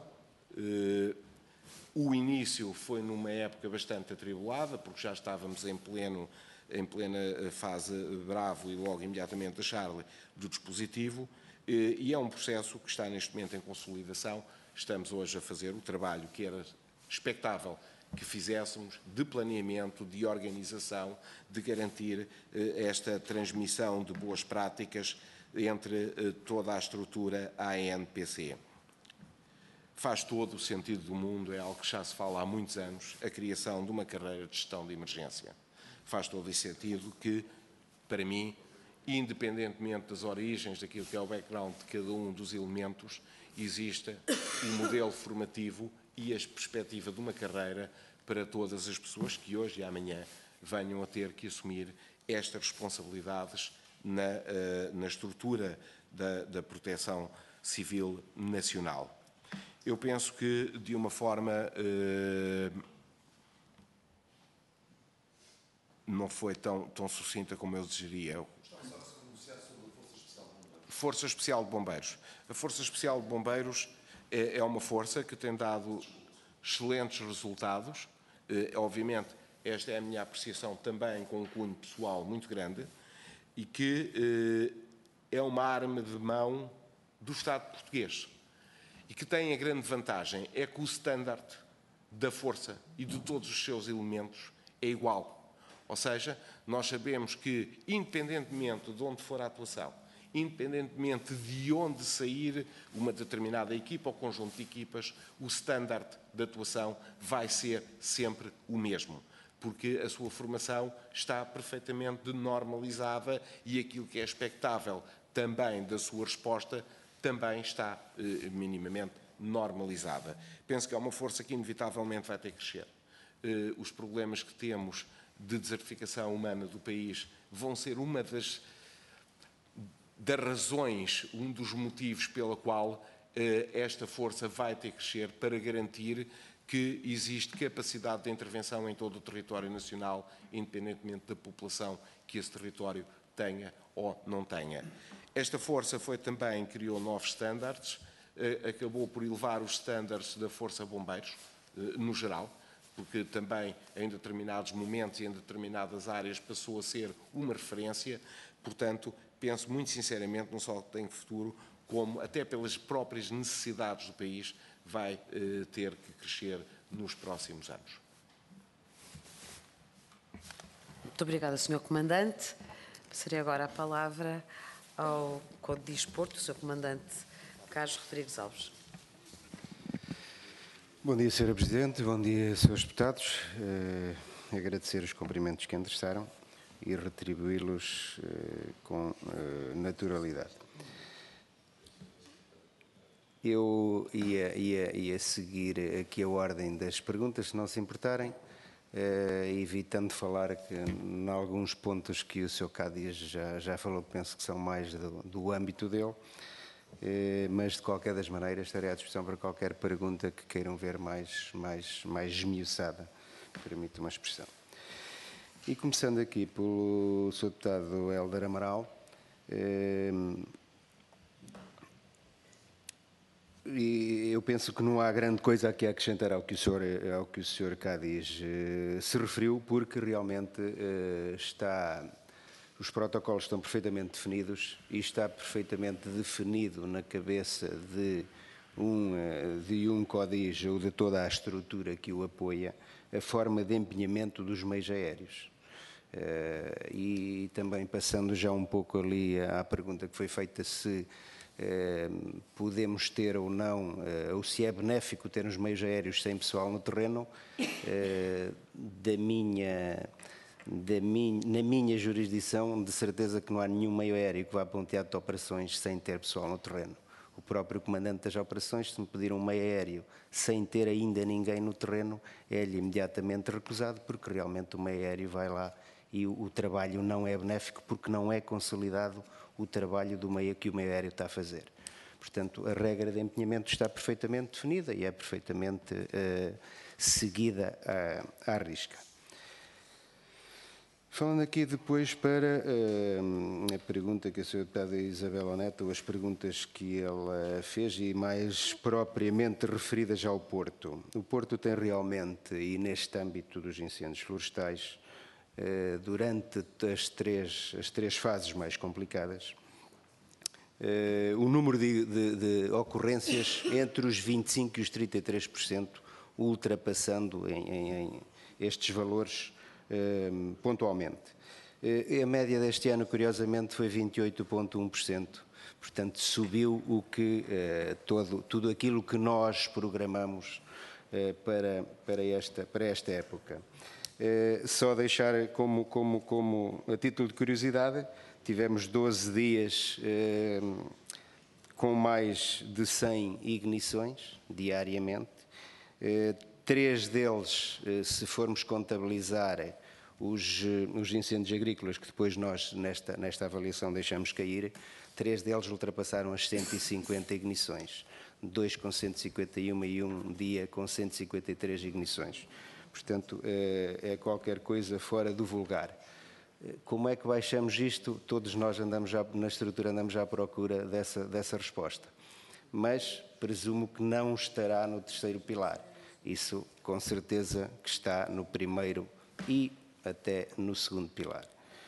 Speaker 6: O início foi numa época bastante atribulada, porque já estávamos em plena fase Bravo e logo imediatamente a Charlie do dispositivo, e é um processo que está neste momento em consolidação. Estamos hoje a fazer o trabalho que era expectável que fizéssemos de planeamento, de organização, de garantir esta transmissão de boas práticas entre toda a estrutura ANPC. Faz todo o sentido do mundo, é algo que já se fala há muitos anos, a criação de uma carreira de gestão de emergência. Faz todo o sentido que, para mim, independentemente das origens, daquilo que é o background de cada um dos elementos, exista um modelo formativo e a perspectiva de uma carreira para todas as pessoas que hoje e amanhã venham a ter que assumir estas responsabilidades na estrutura da proteção civil nacional. Eu penso que, de uma forma, não foi tão sucinta como eu desejaria. Força Especial de Bombeiros. A Força Especial de Bombeiros é uma força que tem dado excelentes resultados. Obviamente, esta é a minha apreciação também com um cunho pessoal muito grande e que é uma arma de mão do Estado português e que tem a grande vantagem é que o standard da força e de todos os seus elementos é igual. Ou seja, nós sabemos que, independentemente de onde for a atuação, independentemente de onde sair uma determinada equipa ou conjunto de equipas, o standard de atuação vai ser sempre o mesmo, porque a sua formação está perfeitamente normalizada e aquilo que é expectável também da sua resposta também está minimamente normalizada. Penso que é uma força que inevitavelmente vai ter que crescer. Os problemas que temos de desertificação humana do país vão ser uma das razões, um dos motivos pela qual esta força vai ter que crescer para garantir que existe capacidade de intervenção em todo o território nacional, independentemente da população que esse território tenha ou não tenha. Esta força criou novos estándares, acabou por elevar os estándares da Força Bombeiros, no geral, porque também em determinados momentos e em determinadas áreas passou a ser uma referência. Portanto, penso muito sinceramente, não só que tem futuro, como até pelas próprias necessidades do país, vai ter que crescer nos próximos anos.
Speaker 1: Muito obrigada, Sr. Comandante. Passaria agora a palavra ao Conde de Desporto, o Sr. Comandante Carlos Rodrigues Alves.
Speaker 7: Bom dia, Sra. Presidente. Bom dia, Srs. Deputados. Agradecer os cumprimentos que endereçaram e retribuí-los com naturalidade. Eu ia seguir aqui a ordem das perguntas, se não se importarem, evitando falar em alguns pontos que o Sr. Cádiz já falou, penso que são mais do âmbito dele, mas de qualquer das maneiras estarei à disposição para qualquer pergunta que queiram ver mais esmiuçada, permite uma expressão. E começando aqui pelo Sr. Deputado Hélder Amaral, E eu penso que não há grande coisa aqui a acrescentar ao que o Sr. Cádiz se referiu, porque realmente os protocolos estão perfeitamente definidos e está perfeitamente definido na cabeça de um CODIS ou de toda a estrutura que o apoia a forma de empenhamento dos meios aéreos. E também passando já um pouco ali à pergunta que foi feita se podemos ter ou não, ou se é benéfico ter os meios aéreos sem pessoal no terreno, na minha jurisdição, de certeza que não há nenhum meio aéreo que vá para um teatro de operações sem ter pessoal no terreno. O próprio comandante das operações, se me pedir um meio aéreo sem ter ainda ninguém no terreno, é-lhe imediatamente recusado, porque realmente o meio aéreo vai lá e o trabalho não é benéfico, porque não é consolidado o trabalho que o meio aéreo está a fazer. Portanto, a regra de empenhamento está perfeitamente definida e é perfeitamente seguida à risca. Falando aqui depois para a pergunta que a Sra. Deputada Isabel Neto, as perguntas que ela fez e mais propriamente referidas ao Porto. O Porto tem realmente, e neste âmbito dos incêndios florestais, durante as três fases mais complicadas, o número de ocorrências entre os 25% e os 33%, ultrapassando em estes valores pontualmente. A média deste ano, curiosamente, foi 28,1%. Portanto, subiu o que tudo aquilo que nós programamos para esta época. Só deixar como a título de curiosidade, tivemos 12 dias com mais de 100 ignições diariamente. 3 deles, se formos contabilizar os incêndios agrícolas, que depois nós, nesta avaliação, deixamos cair, 3 deles ultrapassaram as 150 ignições. 2 com 151 e um dia com 153 ignições. Portanto, é qualquer coisa fora do vulgar. Como é que baixamos isto? Todos nós na estrutura andamos à procura dessa resposta. Mas presumo que não estará no terceiro pilar. Isso, com certeza, que está no primeiro e até no segundo pilar.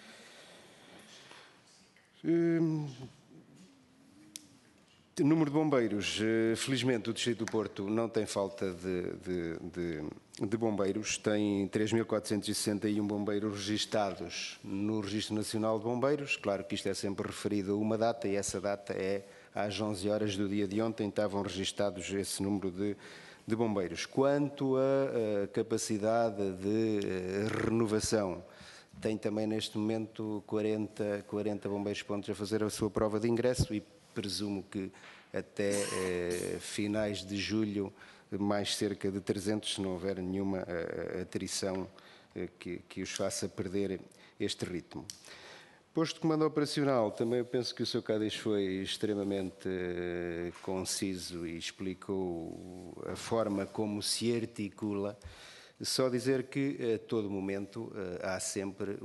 Speaker 7: Número de bombeiros. Felizmente, o Distrito do Porto não tem falta de bombeiros. Tem 3.461 bombeiros registados no Registro Nacional de Bombeiros. Claro que isto é sempre referido a uma data e essa data é às 11 horas do dia de ontem. Estavam registados esse número de bombeiros. Quanto à capacidade de renovação, tem também neste momento 40 bombeiros pontos a fazer a sua prova de ingresso e presumo que até finais de julho mais cerca de 300, se não houver nenhuma atrição que os faça perder este ritmo. Posto de comando operacional, também eu penso que o Sr. Cádiz foi extremamente conciso e explicou a forma como se articula. Só dizer que a todo momento há sempre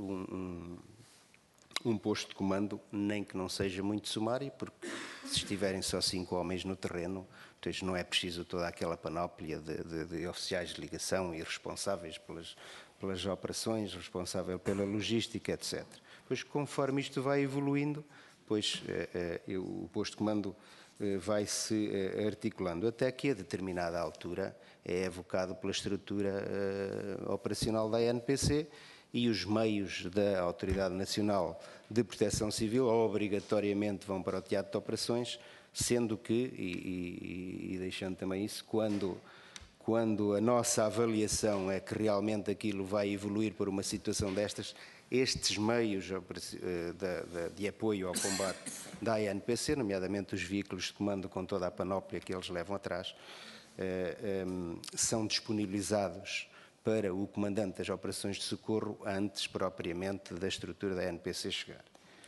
Speaker 7: um posto de comando, nem que não seja muito sumário, porque se estiverem só 5 homens no terreno, então não é preciso toda aquela panóplia de oficiais de ligação e responsáveis pelas operações, responsável pela logística, etc. Pois, conforme isto vai evoluindo, pois o posto de comando vai-se articulando, até que a determinada altura é evocado pela estrutura operacional da ANPC e os meios da Autoridade Nacional de Proteção Civil obrigatoriamente vão para o teatro de operações, sendo que, e deixando também isso, quando a nossa avaliação é que realmente aquilo vai evoluir para uma situação destas, estes meios de apoio ao combate da ANPC, nomeadamente os veículos de comando com toda a panóplia que eles levam atrás, são disponibilizados para o comandante das operações de socorro antes propriamente da estrutura da ANPC chegar.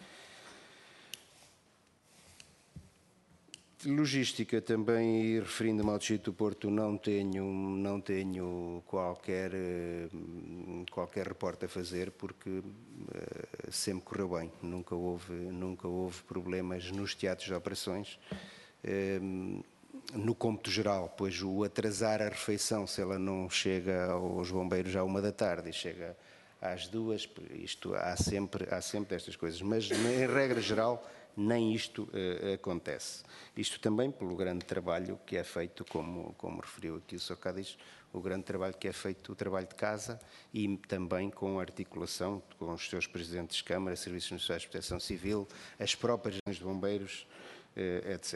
Speaker 7: Logística também, e referindo-me ao Distrito do Porto, não tenho qualquer reporte a fazer, porque sempre correu bem, nunca houve problemas nos teatros de operações. no cômputo geral, pois o atrasar a refeição, se ela não chega aos bombeiros à 1 da tarde e chega às 2, isto há sempre estas coisas, mas em regra geral nem isto acontece. Isto também pelo grande trabalho que é feito, como referiu aqui o Sr. Cádiz, o grande trabalho que é feito, o trabalho de casa, e também com articulação com os seus presidentes de Câmara, Serviços Nacionais de Proteção Civil, as próprias regiões de bombeiros, etc.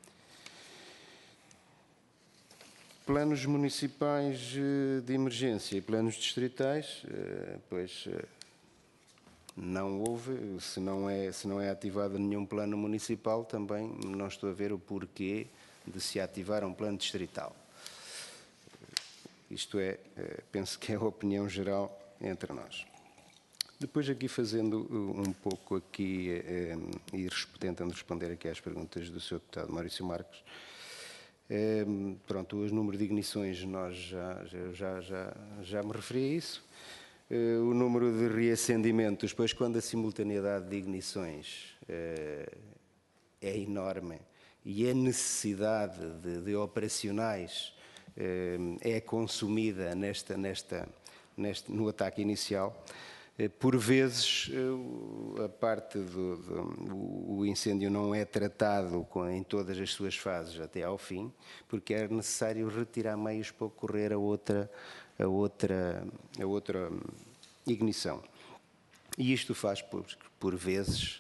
Speaker 7: Planos municipais de emergência e planos distritais, pois não houve, se não é ativado nenhum plano municipal, também não estou a ver o porquê de se ativar um plano distrital. Isto é, penso que é a opinião geral entre nós. Depois aqui fazendo um pouco aqui e tentando responder aqui às perguntas do Sr. Deputado Maurício Marques. Pronto, o número de ignições nós já me referi a isso. O número de reacendimentos, pois quando a simultaneidade de ignições é enorme e a necessidade de operacionais é consumida no ataque inicial, por vezes a parte o incêndio não é tratado em todas as suas fases até ao fim, porque é necessário retirar meios para ocorrer a outra ignição. E isto faz por vezes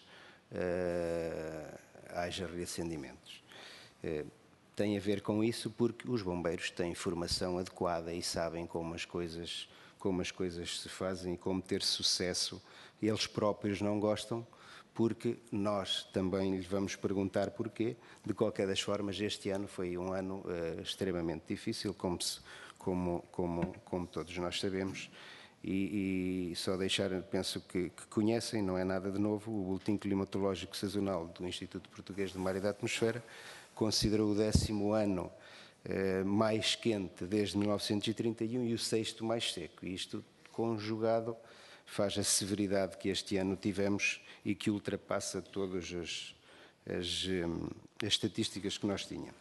Speaker 7: haja reacendimentos. Tem a ver com isso porque os bombeiros têm formação adequada e sabem como as coisas se fazem e como ter sucesso. Eles próprios não gostam, porque nós também lhes vamos perguntar porquê. De qualquer das formas, este ano foi um ano extremamente difícil, como todos nós sabemos, e só deixar, penso que conhecem, não é nada de novo, o Boletim Climatológico Sazonal do Instituto Português do Mar e da Atmosfera considerou o 10º ano mais quente desde 1931 e o 6º mais seco. E isto, conjugado, faz a severidade que este ano tivemos e que ultrapassa todas as estatísticas que nós tínhamos.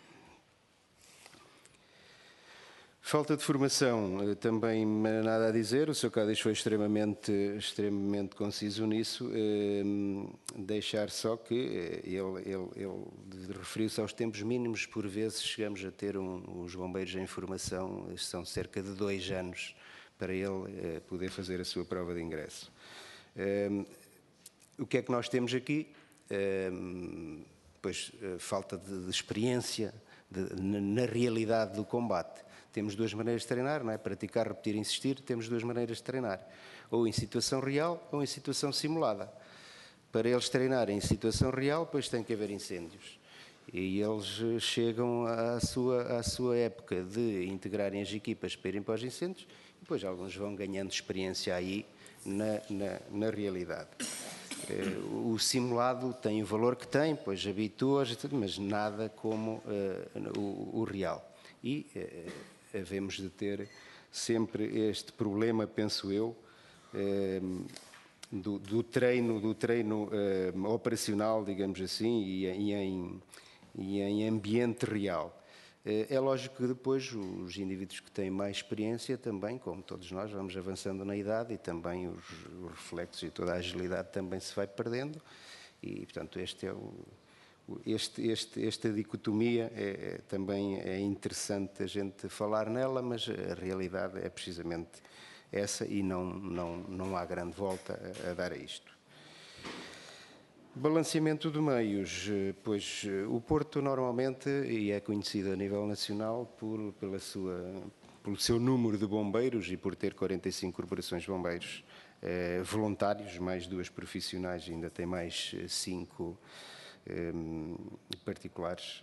Speaker 7: Falta de formação, também nada a dizer, o Sr. Cádiz foi extremamente conciso nisso, deixar só que ele referiu-se aos tempos mínimos, por vezes chegamos a ter os bombeiros em formação, são cerca de 2 anos para ele poder fazer a sua prova de ingresso. O que é que nós temos aqui? Pois falta de experiência na realidade do combate. Temos 2 maneiras de treinar, não é? Praticar, repetir, insistir, temos 2 maneiras de treinar. Ou em situação real ou em situação simulada. Para eles treinarem em situação real, pois tem que haver incêndios. E eles chegam à sua época de integrarem as equipas para irem para os incêndios, e depois alguns vão ganhando experiência aí na realidade. O simulado tem o valor que tem, pois habitua-se, mas nada como o real. E havemos de ter sempre este problema, penso eu, do treino operacional, digamos assim, e em ambiente real. É lógico que depois os indivíduos que têm mais experiência também, como todos nós, vamos avançando na idade e também os reflexos e toda a agilidade também se vai perdendo e, portanto, esta dicotomia também é interessante a gente falar nela, mas a realidade é precisamente essa e não há grande volta a dar a isto. Balanceamento de meios, pois o Porto normalmente, e é conhecido a nível nacional pelo seu número de bombeiros e por ter 45 corporações de bombeiros voluntários, mais 2 profissionais, ainda tem mais 5 particulares.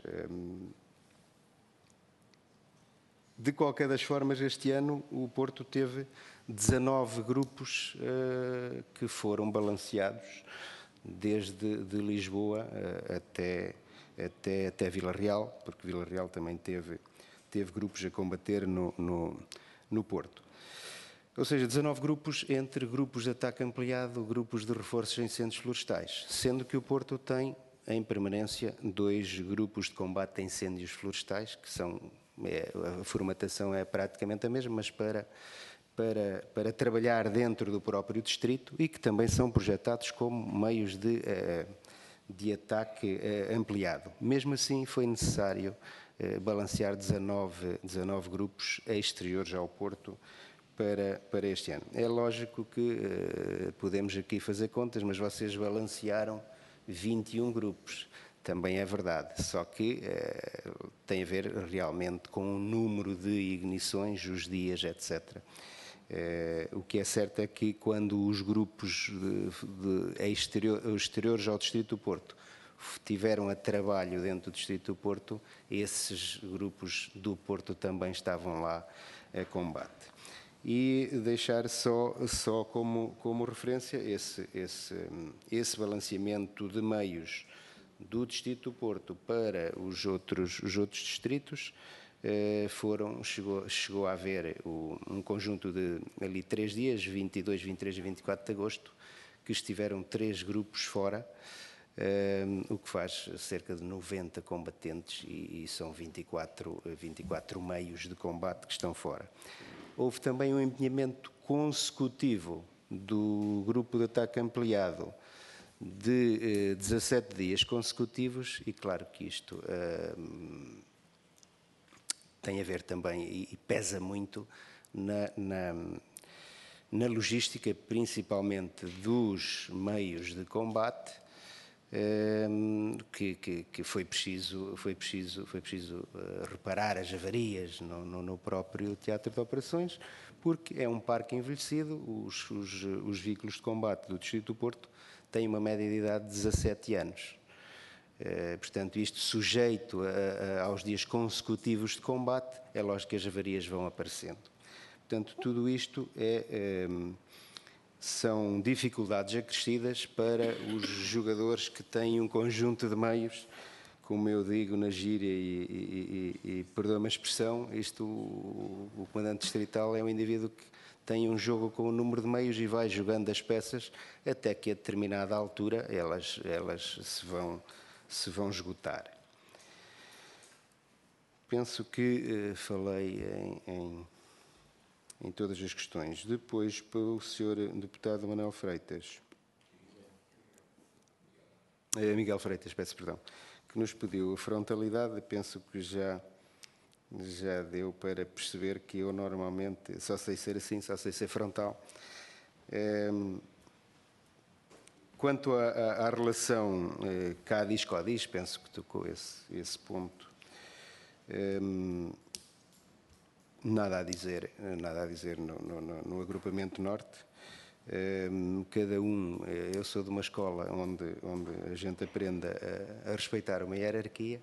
Speaker 7: De qualquer das formas, este ano o Porto teve 19 grupos que foram balanceados desde de Lisboa até Vila Real, porque Vila Real também teve grupos a combater no Porto. Ou seja, 19 grupos entre grupos de ataque ampliado, grupos de reforços em incêndios florestais, sendo que o Porto tem em permanência 2 grupos de combate a incêndios florestais, que são, a formatação é praticamente a mesma, mas para trabalhar dentro do próprio distrito e que também são projetados como meios de ataque ampliado. Mesmo assim, foi necessário balancear 19 grupos exteriores ao Porto para este ano. É lógico que podemos aqui fazer contas, mas vocês balancearam 21 grupos. Também é verdade, só que tem a ver realmente com o número de ignições, os dias, etc. O que é certo é que quando os grupos exteriores ao Distrito do Porto tiveram a trabalho dentro do Distrito do Porto, esses grupos do Porto também estavam lá a combate. E deixar só como referência esse balanceamento de meios do Distrito do Porto para os outros distritos. Chegou a haver um conjunto de ali 3 dias, 22, 23 e 24 de agosto, que estiveram 3 grupos fora, o que faz cerca de 90 combatentes e são 24 meios de combate que estão fora. Houve também um empenhamento consecutivo do grupo de ataque ampliado de 17 dias consecutivos e claro que isto tem a ver também e pesa muito na logística, principalmente dos meios de combate, que foi preciso reparar as avarias no próprio teatro de operações, porque é um parque envelhecido, os veículos de combate do Distrito do Porto têm uma média de idade de 17 anos. Portanto, isto sujeito aos dias consecutivos de combate, é lógico que as avarias vão aparecendo. Portanto, tudo isto são dificuldades acrescidas para os jogadores que têm um conjunto de meios, como eu digo na gíria e perdoa-me a expressão, o comandante distrital é um indivíduo que tem um jogo com um número de meios e vai jogando as peças até que a determinada altura elas se vão esgotar. Penso que falei em todas as questões. Depois, para o Sr. Deputado Manuel Freitas, Miguel Freitas, peço perdão, que nos pediu a frontalidade, penso que já deu para perceber que eu normalmente só sei ser assim, só sei ser frontal. Quanto à relação CADIS-CODIS, penso que tocou esse ponto. Nada a dizer no agrupamento norte. Cada um, eu sou de uma escola onde a gente aprende a respeitar uma hierarquia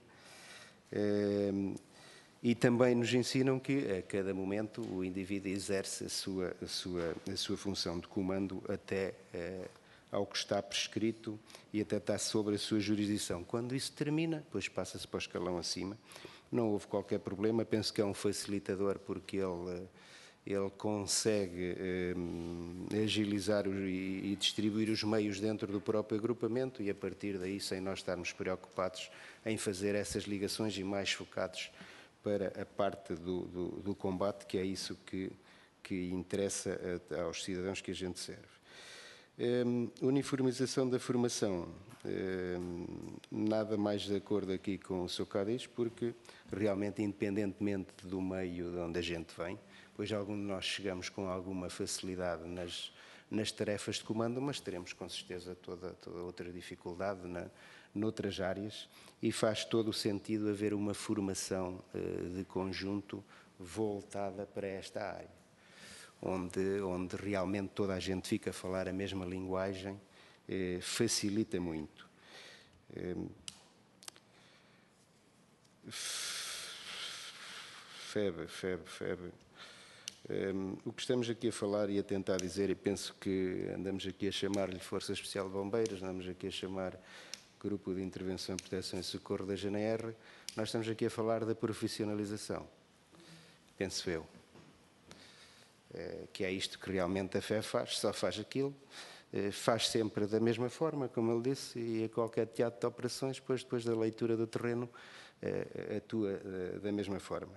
Speaker 7: e também nos ensinam que a cada momento o indivíduo exerce a sua função de comando até ao que está prescrito e até está sobre a sua jurisdição. Quando isso termina, depois passa-se para o escalão acima. Não houve qualquer problema, penso que é um facilitador porque ele consegue agilizar e distribuir os meios dentro do próprio agrupamento e a partir daí, sem nós estarmos preocupados em fazer essas ligações e mais focados para a parte do combate, que é isso que interessa aos cidadãos que a gente serve. Uniformização da formação, nada mais de acordo aqui com o Sr. Cádiz, porque realmente, independentemente do meio de onde a gente vem, pois algum de nós chegamos com alguma facilidade nas tarefas de comando, mas teremos com certeza toda outra dificuldade noutras áreas e faz todo o sentido haver uma formação de conjunto voltada para esta área. Onde realmente toda a gente fica a falar a mesma linguagem, facilita muito. FEB. O que estamos aqui a falar e a tentar dizer, e penso que andamos aqui a chamar-lhe Força Especial de Bombeiros, andamos aqui a chamar Grupo de Intervenção, Proteção e Socorro da GNR, nós estamos aqui a falar da profissionalização, penso eu. Que é isto que realmente a FEB faz, só faz aquilo, faz sempre da mesma forma, como ele disse, e a qualquer teatro de operações, depois da leitura do terreno, atua da mesma forma.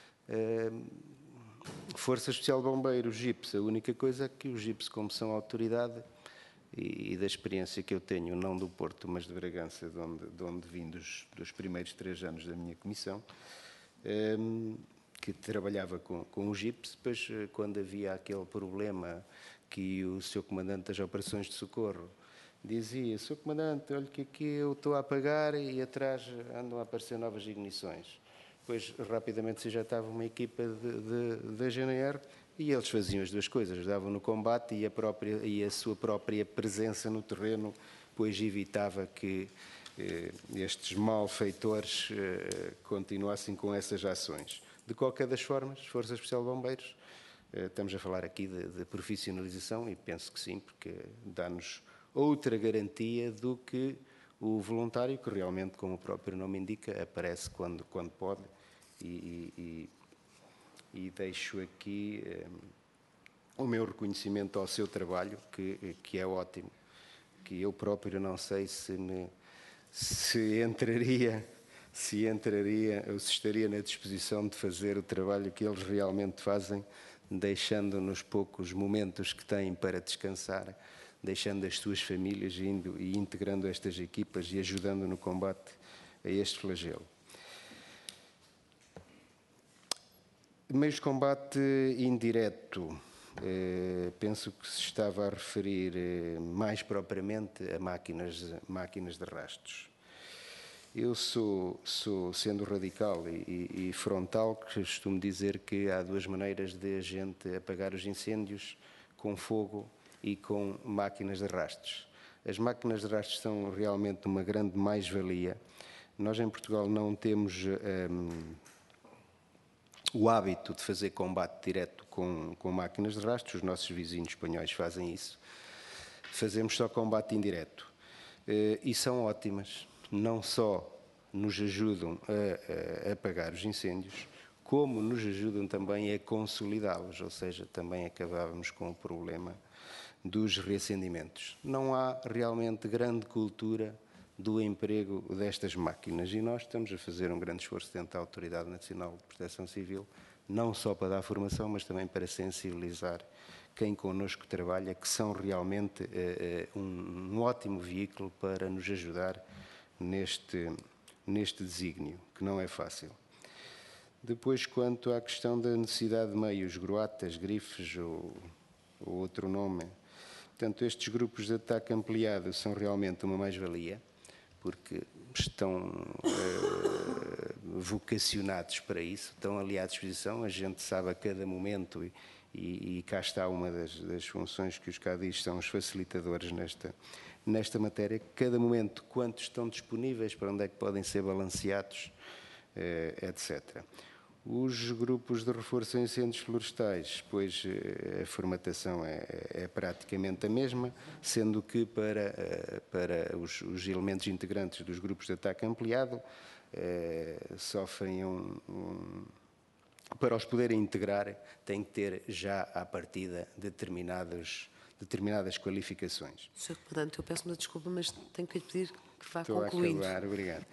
Speaker 7: Força Especial de Bombeiros, GIPS, a única coisa é que os GIPS, como são autoridade, e da experiência que eu tenho, não do Porto, mas de Bragança, de onde vim dos primeiros 3 anos da minha comissão, que trabalhava com o GIPS, depois quando havia aquele problema que o Sr. Comandante das Operações de Socorro dizia: Sr. Comandante, olha que aqui eu estou a apagar e atrás andam a aparecer novas ignições. Depois, rapidamente, se já estava uma equipa da GNR e eles faziam as duas coisas, ajudavam no combate e a sua própria presença no terreno, pois evitava que estes malfeitores continuassem com essas ações. De qualquer das formas, Força Especial de Bombeiros, estamos a falar aqui de profissionalização e penso que sim, porque dá-nos outra garantia do que o voluntário, que realmente, como o próprio nome indica, aparece quando pode e deixo aqui o meu reconhecimento ao seu trabalho, que é ótimo, que eu próprio não sei se estaria na disposição de fazer o trabalho que eles realmente fazem, deixando nos poucos momentos que têm para descansar, deixando as suas famílias, indo e integrando estas equipas e ajudando no combate a este flagelo. Meios de combate indireto, penso que se estava a referir mais propriamente a máquinas de rastros. Eu sou sendo radical e frontal, costumo dizer que há 2 maneiras de a gente apagar os incêndios: com fogo e com máquinas de rastros. As máquinas de rastros são realmente uma grande mais-valia. Nós em Portugal não temos o hábito de fazer combate direto com máquinas de rastros, os nossos vizinhos espanhóis fazem isso. Fazemos só combate indireto. E são ótimas, não só nos ajudam a apagar os incêndios, como nos ajudam também a consolidá-los, ou seja, também acabávamos com o problema dos reacendimentos. Não há realmente grande cultura do emprego destas máquinas e nós estamos a fazer um grande esforço dentro da Autoridade Nacional de Proteção Civil, não só para dar formação, mas também para sensibilizar quem connosco trabalha, que são realmente um ótimo veículo para nos ajudar neste desígnio, que não é fácil. Depois, quanto à questão da necessidade de meios, groatas, grifes ou outro nome, portanto, estes grupos de ataque ampliado são realmente uma mais-valia, porque estão vocacionados para isso, estão ali à disposição, a gente sabe a cada momento e cá está uma das funções que os CADIs são os facilitadores nesta matéria, cada momento quantos estão disponíveis, para onde é que podem ser balanceados, etc. Os grupos de reforço em incêndios florestais, pois a formatação é praticamente a mesma, sendo que para os elementos integrantes dos grupos de ataque ampliado, sofrem para os poderem integrar, têm que ter já à partida determinadas qualificações.
Speaker 1: Sr. Comandante, eu peço uma desculpa, mas tenho que lhe pedir que vá
Speaker 7: Estou
Speaker 1: concluindo.
Speaker 7: a acabar, obrigado.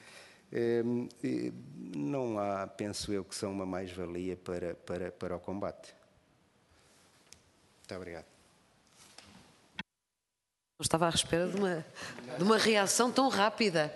Speaker 7: Não há, penso eu, que são uma mais-valia para o combate. Muito obrigado.
Speaker 1: Eu estava à espera de uma reação tão rápida.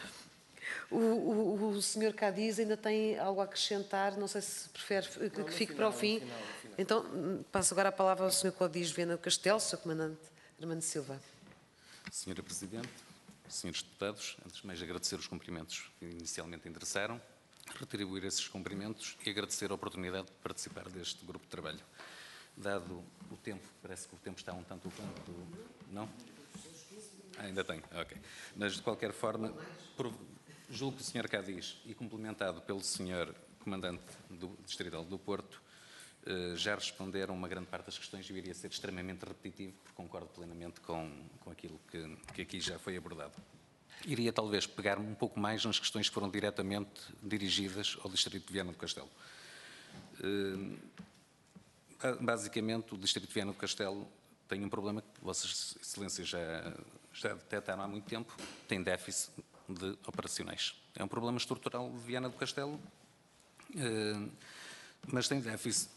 Speaker 1: O Sr. Cadiz ainda tem algo a acrescentar, não sei se prefere que fique para o fim. Então, passo agora a palavra ao Sr. Cadiz Viana do Castelo, Sr. Comandante Armando Silva.
Speaker 8: Senhora Presidente, senhores deputados, antes de mais agradecer os cumprimentos que inicialmente endereçaram, retribuir esses cumprimentos e agradecer a oportunidade de participar deste grupo de trabalho. Dado o tempo, parece que o tempo está um tanto quanto... Não? Ainda tem, ok. Mas, de qualquer forma, julgo que o Sr. Cadiz, e complementado pelo Sr. Comandante do Distrital do Porto, já responderam uma grande parte das questões e eu iria ser extremamente repetitivo, porque concordo plenamente com aquilo que aqui já foi abordado. Iria talvez pegar-me um pouco mais nas questões que foram diretamente dirigidas ao Distrito de Viana do Castelo. Basicamente, o Distrito de Viana do Castelo tem um problema que Vossas Excelências já detectaram há muito tempo, tem déficit de operacionais. É um problema estrutural de Viana do Castelo, mas tem déficit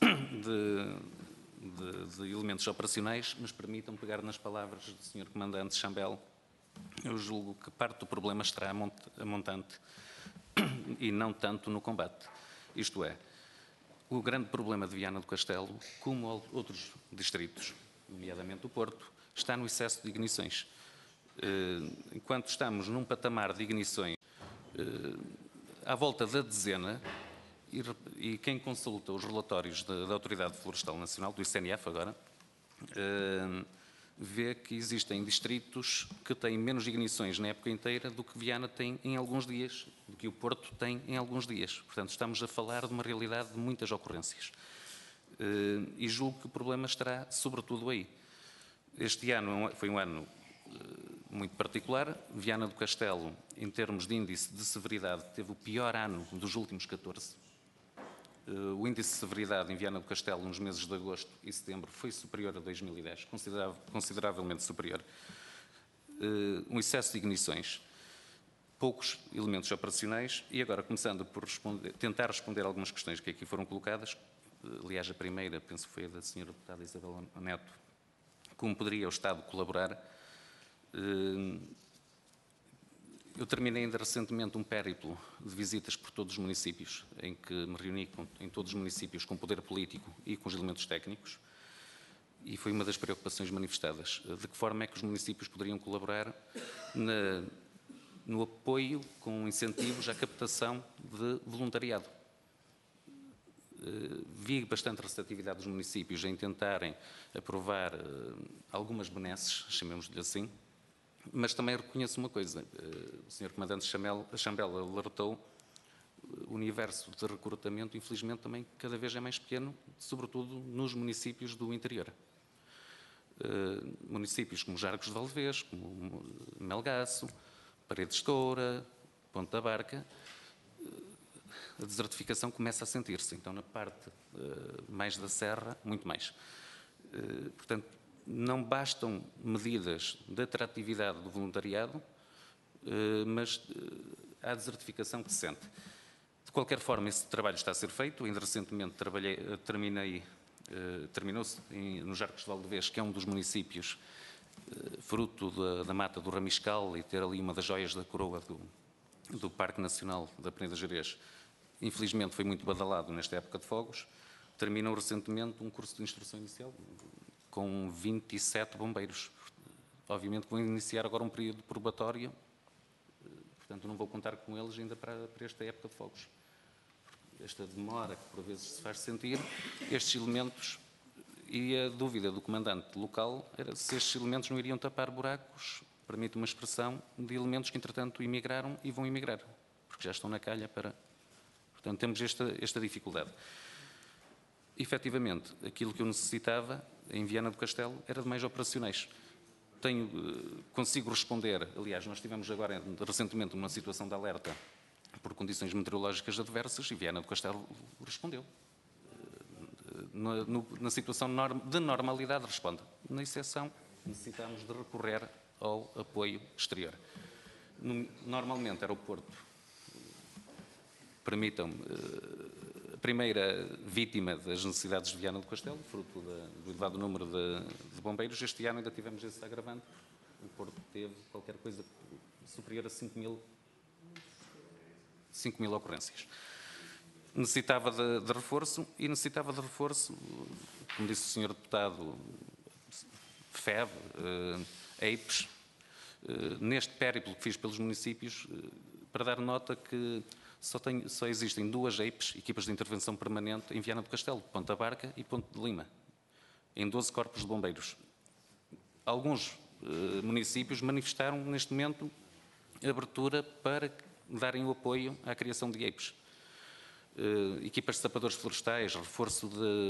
Speaker 8: de elementos operacionais, mas permitam pegar nas palavras do Sr. Comandante Chambel. Eu julgo que parte do problema estará a montante e não tanto no combate. Isto é, o grande problema de Viana do Castelo, como outros distritos, nomeadamente o Porto, está no excesso de ignições. Enquanto estamos num patamar de ignições à volta da dezena, e quem consulta os relatórios da Autoridade Florestal Nacional, do ICNF agora, vê que existem distritos que têm menos ignições na época inteira do que Viana tem em alguns dias, do que o Porto tem em alguns dias. Portanto, estamos a falar de uma realidade de muitas ocorrências. E julgo que o problema estará sobretudo aí. Este ano foi um ano muito particular. Viana do Castelo, em termos de índice de severidade, teve o pior ano dos últimos 14. O índice de severidade em Viana do Castelo, nos meses de agosto e setembro, foi superior a 2010, consideravelmente superior. Um excesso de ignições, poucos elementos operacionais, e agora, começando por tentar responder algumas questões que aqui foram colocadas, aliás, a primeira, penso que foi a da Sra. Deputada Isabel Neto, como poderia o Estado colaborar. Eu terminei ainda recentemente um périplo de visitas por todos os municípios, em que me reuni em todos os municípios com o poder político e com os elementos técnicos, e foi uma das preocupações manifestadas. De que forma é que os municípios poderiam colaborar no apoio com incentivos à captação de voluntariado? Vi bastante receptividade dos municípios em tentarem aprovar algumas benesses, chamemos-lhe assim, mas também reconheço uma coisa, o Sr. Comandante Chambel alertou, o universo de recrutamento, infelizmente, também cada vez é mais pequeno, sobretudo nos municípios do interior. Municípios como Jargos de Valdevez, como Melgaço, Paredes de Toura, Ponta da Barca, a desertificação começa a sentir-se, então na parte mais da serra, muito mais. Portanto, não bastam medidas de atratividade do voluntariado, mas há desertificação que se sente. De qualquer forma, esse trabalho está a ser feito. Ainda recentemente terminou-se no Jargos de Valdevez, que é um dos municípios fruto da mata do Ramiscal e ter ali uma das joias da coroa do Parque Nacional da Peneda Gerês. Infelizmente foi muito badalado nesta época de fogos. Terminou recentemente um curso de instrução inicial com 27 bombeiros. Obviamente vão iniciar agora um período probatório, portanto não vou contar com eles ainda para esta época de fogos. Esta demora que por vezes se faz sentir, estes elementos, e a dúvida do comandante local era se estes elementos não iriam tapar buracos, permite uma expressão, de elementos que entretanto emigraram e vão emigrar, porque já estão na calha para... Portanto, temos esta dificuldade. Efetivamente, aquilo que eu necessitava em Viana do Castelo era de mais operacionais. Consigo responder, aliás, nós tivemos agora recentemente uma situação de alerta por condições meteorológicas adversas e Viana do Castelo respondeu. Na situação de normalidade responde. Na exceção, necessitamos de recorrer ao apoio exterior. Normalmente era o Porto. Permitam-me, a primeira vítima das necessidades de Viana do Castelo, fruto do elevado número de bombeiros. Este ano ainda tivemos esse agravante. O Porto teve qualquer coisa superior a 5 mil ocorrências. Necessitava de reforço, como disse o Sr. Deputado, FEB, EIPES, neste périplo que fiz pelos municípios, para dar nota que só existem 2 EIPES, equipas de intervenção permanente, em Viana do Castelo, Ponta Barca e Ponte de Lima, em 12 corpos de bombeiros. Alguns municípios manifestaram, neste momento, abertura para darem o apoio à criação de EIPES. Equipas de sapadores florestais, reforço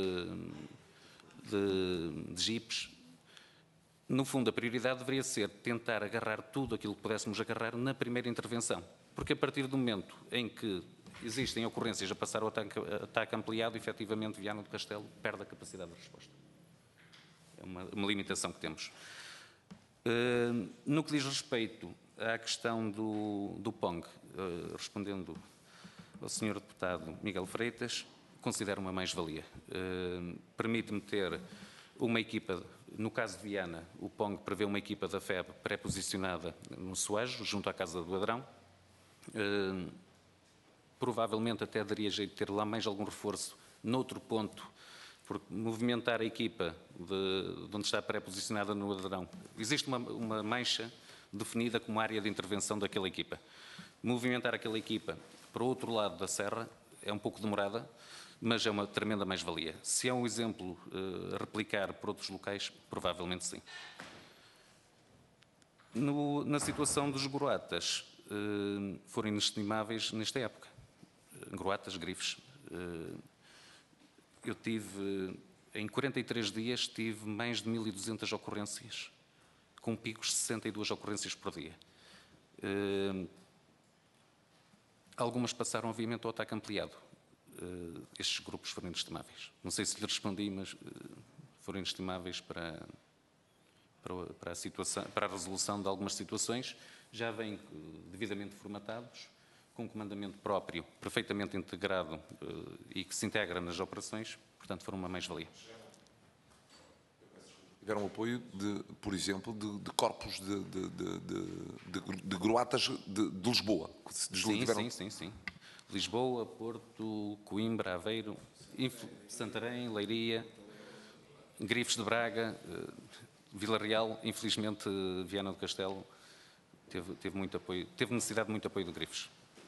Speaker 8: de jipes. No fundo, a prioridade deveria ser tentar agarrar tudo aquilo que pudéssemos agarrar na primeira intervenção. Porque a partir do momento em que existem ocorrências a passar ao ataque ampliado, efetivamente Viana do Castelo perde a capacidade de resposta. uma limitação que temos. No que diz respeito à questão do PONG, respondendo ao Sr. Deputado Miguel Freitas, considero uma mais-valia. Permite-me ter uma equipa, no caso de Viana, o PONG prevê uma equipa da FEB pré-posicionada no Soajo, junto à Casa do Adrão. Provavelmente até daria jeito de ter lá mais algum reforço noutro ponto, porque movimentar a equipa de onde está pré-posicionada no Adrão. Existe uma mancha definida como área de intervenção daquela equipa. Movimentar aquela equipa para o outro lado da serra é um pouco demorada, mas é uma tremenda mais-valia. Se é um exemplo a replicar por outros locais, provavelmente sim. Na situação dos groatas, foram inestimáveis nesta época. Groatas, grifes. Eu tive, em 43 dias, tive mais de 1.200 ocorrências, com picos de 62 ocorrências por dia. Algumas passaram, obviamente, ao ataque ampliado. Estes grupos foram inestimáveis. Não sei se lhe respondi, mas foram inestimáveis para a situação, para a resolução de algumas situações. Já vêm devidamente formatados, com um comandamento próprio, perfeitamente integrado e que se integra nas operações, portanto foram uma mais-valia.
Speaker 5: Tiveram apoio, por exemplo, de corpos de groatas de Lisboa?
Speaker 8: Sim. Lisboa, Porto, Coimbra, Aveiro, Santarém, Leiria, Grifes de Braga, Vila Real. Infelizmente, Viana do Castelo teve muito apoio, teve necessidade de muito apoio de Grifes.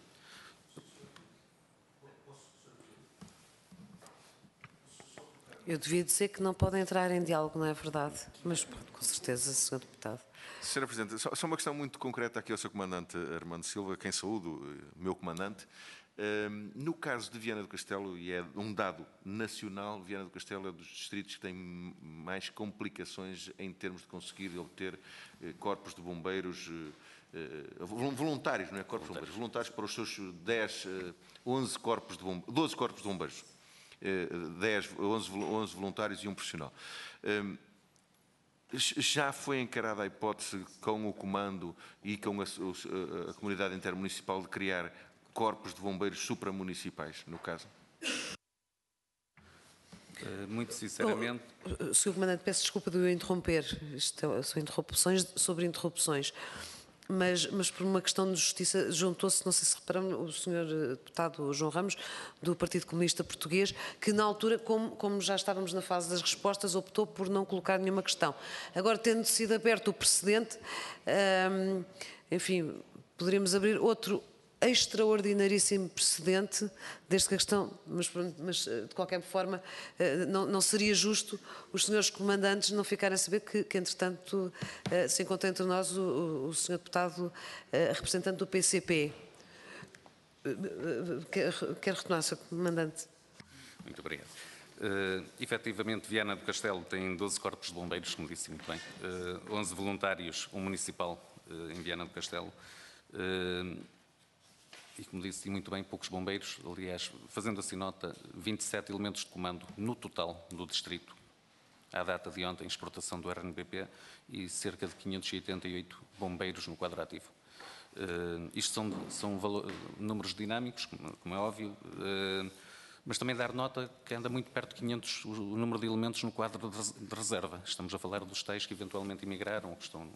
Speaker 1: Eu devia dizer que não podem entrar em diálogo, não é verdade? Mas pode, com certeza, Sr. Deputado.
Speaker 9: Sra. Presidente, só uma questão muito concreta aqui ao Sr. Comandante Armando Silva, quem saúdo, meu comandante. No caso de Viana do Castelo, e é um dado nacional, Viana do Castelo é dos distritos que tem mais complicações em termos de conseguir obter corpos de bombeiros voluntários, não é corpos de bombeiros, voluntários para os seus 11 corpos de bombeiros, 12 corpos de bombeiros. 11 voluntários e um profissional. Já foi encarada a hipótese com o comando e com a comunidade intermunicipal de criar corpos de bombeiros supramunicipais, no caso?
Speaker 8: Muito sinceramente...
Speaker 1: Sr. Comandante, peço desculpa de eu interromper. Isto são interrupções sobre interrupções. Mas por uma questão de justiça, juntou-se, não sei se reparamos, o Sr. Deputado João Ramos, do Partido Comunista Português, que na altura, como já estávamos na fase das respostas, optou por não colocar nenhuma questão. Agora, tendo sido aberto o precedente, enfim, poderíamos abrir outro extraordinaríssimo precedente, desde que a questão, mas de qualquer forma não seria justo os senhores comandantes não ficarem a saber que entretanto se encontra entre nós o senhor deputado representante do PCP. Quer retornar, senhor comandante?
Speaker 8: Muito obrigado. Efetivamente, Viana do Castelo tem 12 corpos de bombeiros, como disse muito bem, 11 voluntários, um municipal em Viana do Castelo. E, como disse muito bem, poucos bombeiros, aliás, fazendo assim nota, 27 elementos de comando no total do distrito, à data de ontem, exportação do RNBP, e cerca de 588 bombeiros no quadro ativo. Isto são números dinâmicos, como é óbvio, mas também dar nota que anda muito perto de 500 o número de elementos no quadro de reserva. Estamos a falar dos tais que eventualmente emigraram ou que estão...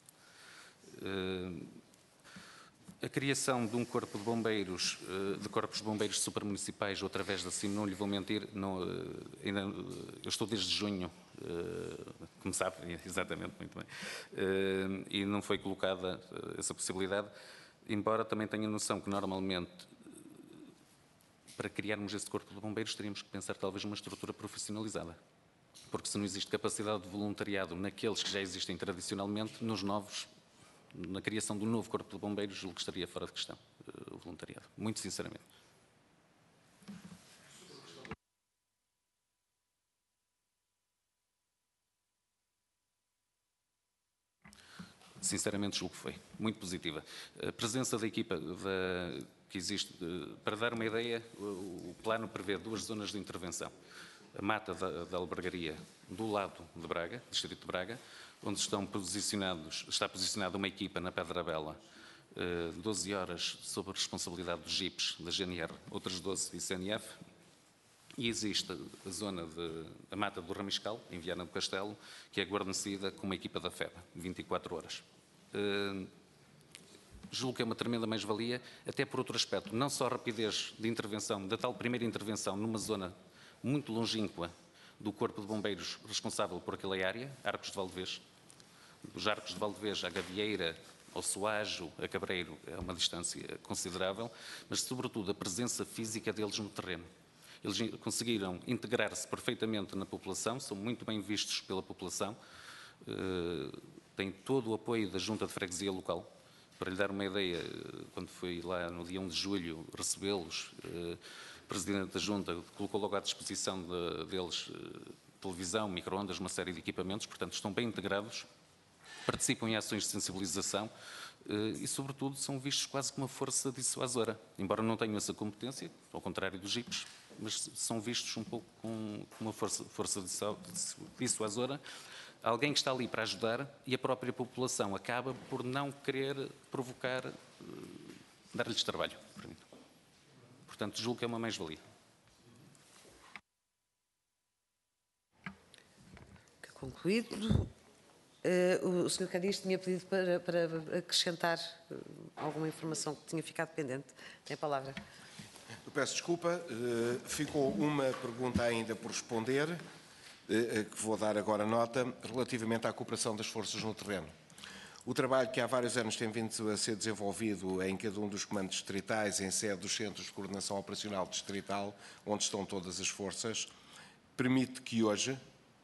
Speaker 8: A criação de um corpo de bombeiros, de corpos de bombeiros supramunicipais ou através da CIM, não lhe vou mentir, eu estou desde junho, como sabe, exatamente, muito bem, e não foi colocada essa possibilidade, embora também tenha noção que normalmente, para criarmos esse corpo de bombeiros, teríamos que pensar talvez numa estrutura profissionalizada. Porque se não existe capacidade de voluntariado naqueles que já existem tradicionalmente, nos novos, na criação do novo corpo de bombeiros, julgo que estaria fora de questão o voluntariado, muito sinceramente. Sinceramente, julgo que foi muito positiva. A presença da equipa que existe, para dar uma ideia, o plano prevê 2 zonas de intervenção. a mata da albergaria do lado de Braga, distrito de Braga, onde está posicionada uma equipa na Pedra Bela, 12 horas sob a responsabilidade dos JIPs da GNR, outras 12 ICNF, e existe a zona da Mata do Ramiscal, em Viana do Castelo, que é guarnecida com uma equipa da FEB, 24 horas. Julgo que é uma tremenda mais-valia, até por outro aspecto, não só a rapidez de intervenção, da tal primeira intervenção numa zona muito longínqua do Corpo de Bombeiros responsável por aquela área, Arcos de Valdevez. Dos Arcos de Valdevez à Gavieira, ao Soajo, a Cabreiro, é uma distância considerável, mas sobretudo a presença física deles no terreno. Eles conseguiram integrar-se perfeitamente na população, são muito bem vistos pela população, têm todo o apoio da Junta de Freguesia local. Para lhe dar uma ideia, quando fui lá no dia 1 de julho recebê-los, o Presidente da Junta colocou logo à disposição deles televisão, micro-ondas, uma série de equipamentos, portanto estão bem integrados, participam em ações de sensibilização e, sobretudo, são vistos quase como uma força dissuasora. Embora não tenham essa competência, ao contrário dos JIPs, mas são vistos um pouco com uma força dissuasora, alguém que está ali para ajudar e a própria população acaba por não querer provocar, dar-lhes trabalho. Portanto, julgo que é uma mais-valia.
Speaker 1: Concluído. O Sr. Cadiz tinha pedido para acrescentar alguma informação que tinha ficado pendente. Tem a palavra.
Speaker 6: Eu peço desculpa, ficou uma pergunta ainda por responder, que vou dar agora nota, relativamente à cooperação das forças no terreno. O trabalho que há vários anos tem vindo a ser desenvolvido em cada um dos comandos distritais, em sede dos Centros de Coordenação Operacional Distrital, onde estão todas as forças, permite que hoje,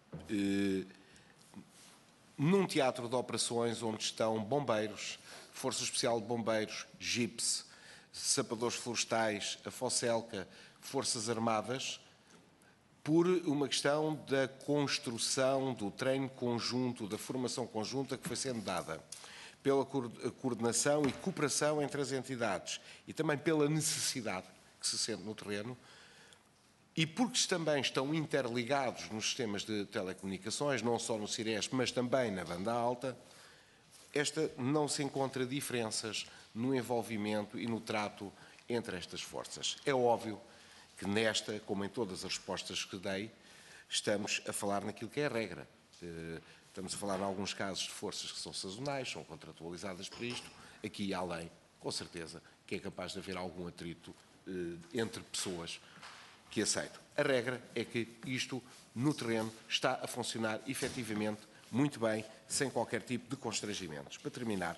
Speaker 6: num teatro de operações onde estão bombeiros, Força Especial de Bombeiros, JIPs, sapadores florestais, a FOCELCA, Forças Armadas, por uma questão da construção do treino conjunto, da formação conjunta que foi sendo dada, pela coordenação e cooperação entre as entidades e também pela necessidade que se sente no terreno, e porque também estão interligados nos sistemas de telecomunicações, não só no CIRES, mas também na banda alta, esta não se encontra diferenças no envolvimento e no trato entre estas forças. É óbvio que nesta, como em todas as respostas que dei, estamos a falar naquilo que é a regra. Estamos a falar, em alguns casos, de forças que são sazonais, são contratualizadas para isto. Aqui e além, com certeza, que é capaz de haver algum atrito entre pessoas que aceitam. A regra é que isto, no terreno, está a funcionar efetivamente muito bem, sem qualquer tipo de constrangimentos. Para terminar,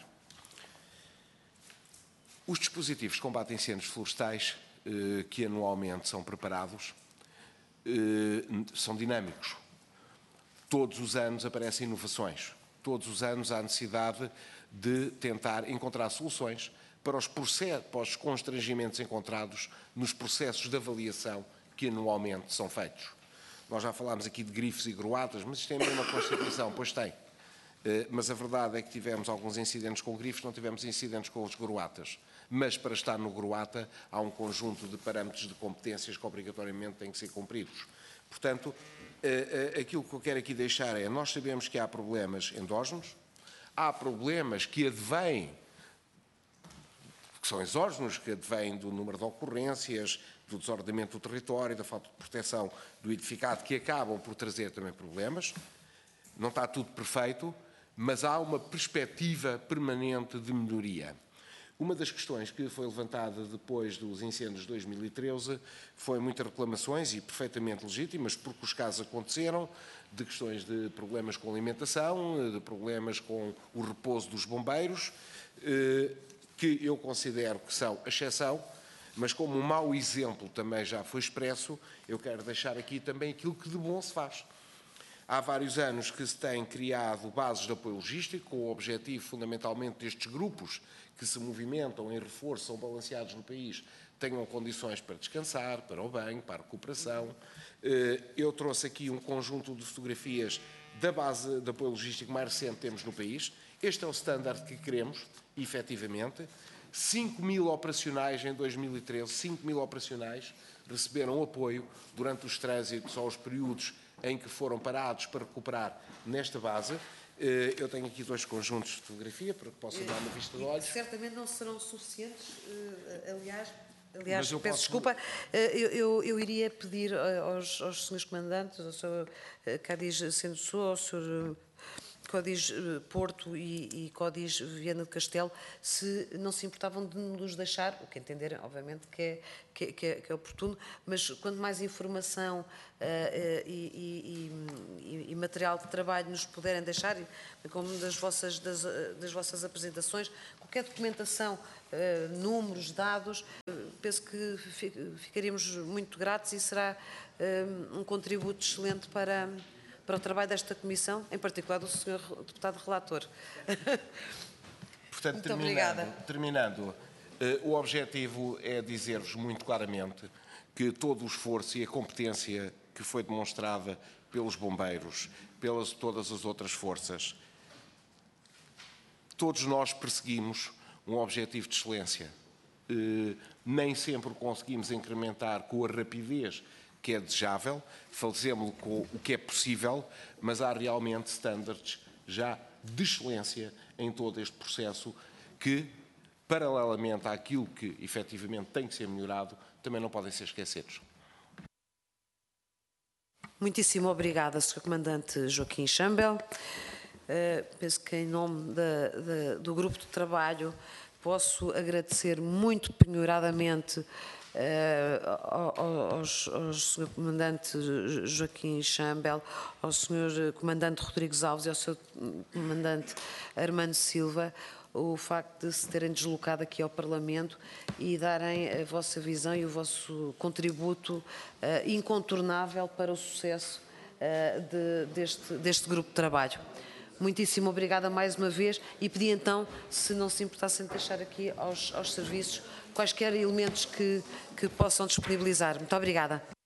Speaker 6: os dispositivos de combate a incêndios florestais que anualmente são preparados são dinâmicos. Todos os anos aparecem inovações. Todos os anos há necessidade de tentar encontrar soluções para os constrangimentos encontrados nos processos de avaliação que anualmente são feitos. Nós já falámos aqui de grifos e groatas, mas isto tem a mesma Constituição, pois tem. Mas a verdade é que tivemos alguns incidentes com grifos, não tivemos incidentes com os groatas. Mas para estar no groata há um conjunto de parâmetros de competências que obrigatoriamente têm que ser cumpridos. Portanto, aquilo que eu quero aqui deixar é, nós sabemos que há problemas endógenos, há problemas que advêm, que são exógenos, que advêm do número de ocorrências, do desordenamento do território, da falta de proteção do edificado, que acabam por trazer também problemas. Não está tudo perfeito, mas há uma perspectiva permanente de melhoria. Uma das questões que foi levantada depois dos incêndios de 2013 foi muitas reclamações, e perfeitamente legítimas, porque os casos aconteceram, de questões de problemas com alimentação, de problemas com o repouso dos bombeiros, que eu considero que são a exceção, mas como um mau exemplo também já foi expresso, eu quero deixar aqui também aquilo que de bom se faz. Há vários anos que se têm criado bases de apoio logístico, com o objetivo fundamentalmente destes grupos que se movimentam em reforço, são balanceados no país, tenham condições para descansar, para o banho, para a recuperação. Eu trouxe aqui um conjunto de fotografias da base de apoio logístico mais recente que temos no país. Este é o standard que queremos, efetivamente. 5.000 operacionais em 2013, 5.000 operacionais, receberam apoio durante os trânsitos ou os períodos em que foram parados para recuperar nesta base. Eu tenho aqui 2 conjuntos de fotografia para que possam dar uma vista de olhos.
Speaker 1: Certamente não serão suficientes, aliás,
Speaker 6: Mas eu
Speaker 1: peço
Speaker 6: posso-
Speaker 1: desculpa, eu iria pedir aos senhores comandantes, ao Sr. Cádiz Senso, ao Sr. Códiz Porto e Códiz Viana do Castelo, se não se importavam de nos deixar, o que entenderem, obviamente, que é oportuno, mas quanto mais informação e material de trabalho nos puderem deixar, como das vossas apresentações, qualquer documentação, números, dados, penso que ficaríamos muito gratos e será um contributo excelente para o trabalho desta Comissão, em particular do Sr. Deputado Relator.
Speaker 6: Portanto,
Speaker 1: Muito obrigada.
Speaker 6: terminando, o objetivo é dizer-vos muito claramente que todo o esforço e a competência que foi demonstrada pelos bombeiros, pelas todas as outras forças, todos nós perseguimos um objetivo de excelência. Nem sempre conseguimos incrementar com a rapidez que é desejável, fazemos-lo com o que é possível, mas há realmente standards já de excelência em todo este processo que, paralelamente àquilo que efetivamente tem que ser melhorado, também não podem ser esquecidos.
Speaker 1: Muitíssimo obrigada, Sr. Comandante Joaquim Chambel. Penso que em nome do Grupo de Trabalho posso agradecer muito penhoradamente ao Sr. Comandante Joaquim Chambel, ao Sr. Comandante Rodrigues Alves e ao Sr. Comandante Armando Silva o facto de se terem deslocado aqui ao Parlamento e darem a vossa visão e o vosso contributo incontornável para o sucesso deste grupo de trabalho. Muitíssimo obrigada mais uma vez e pedi então, se não se importassem de deixar aqui aos serviços quaisquer elementos que possam disponibilizar. Muito obrigada.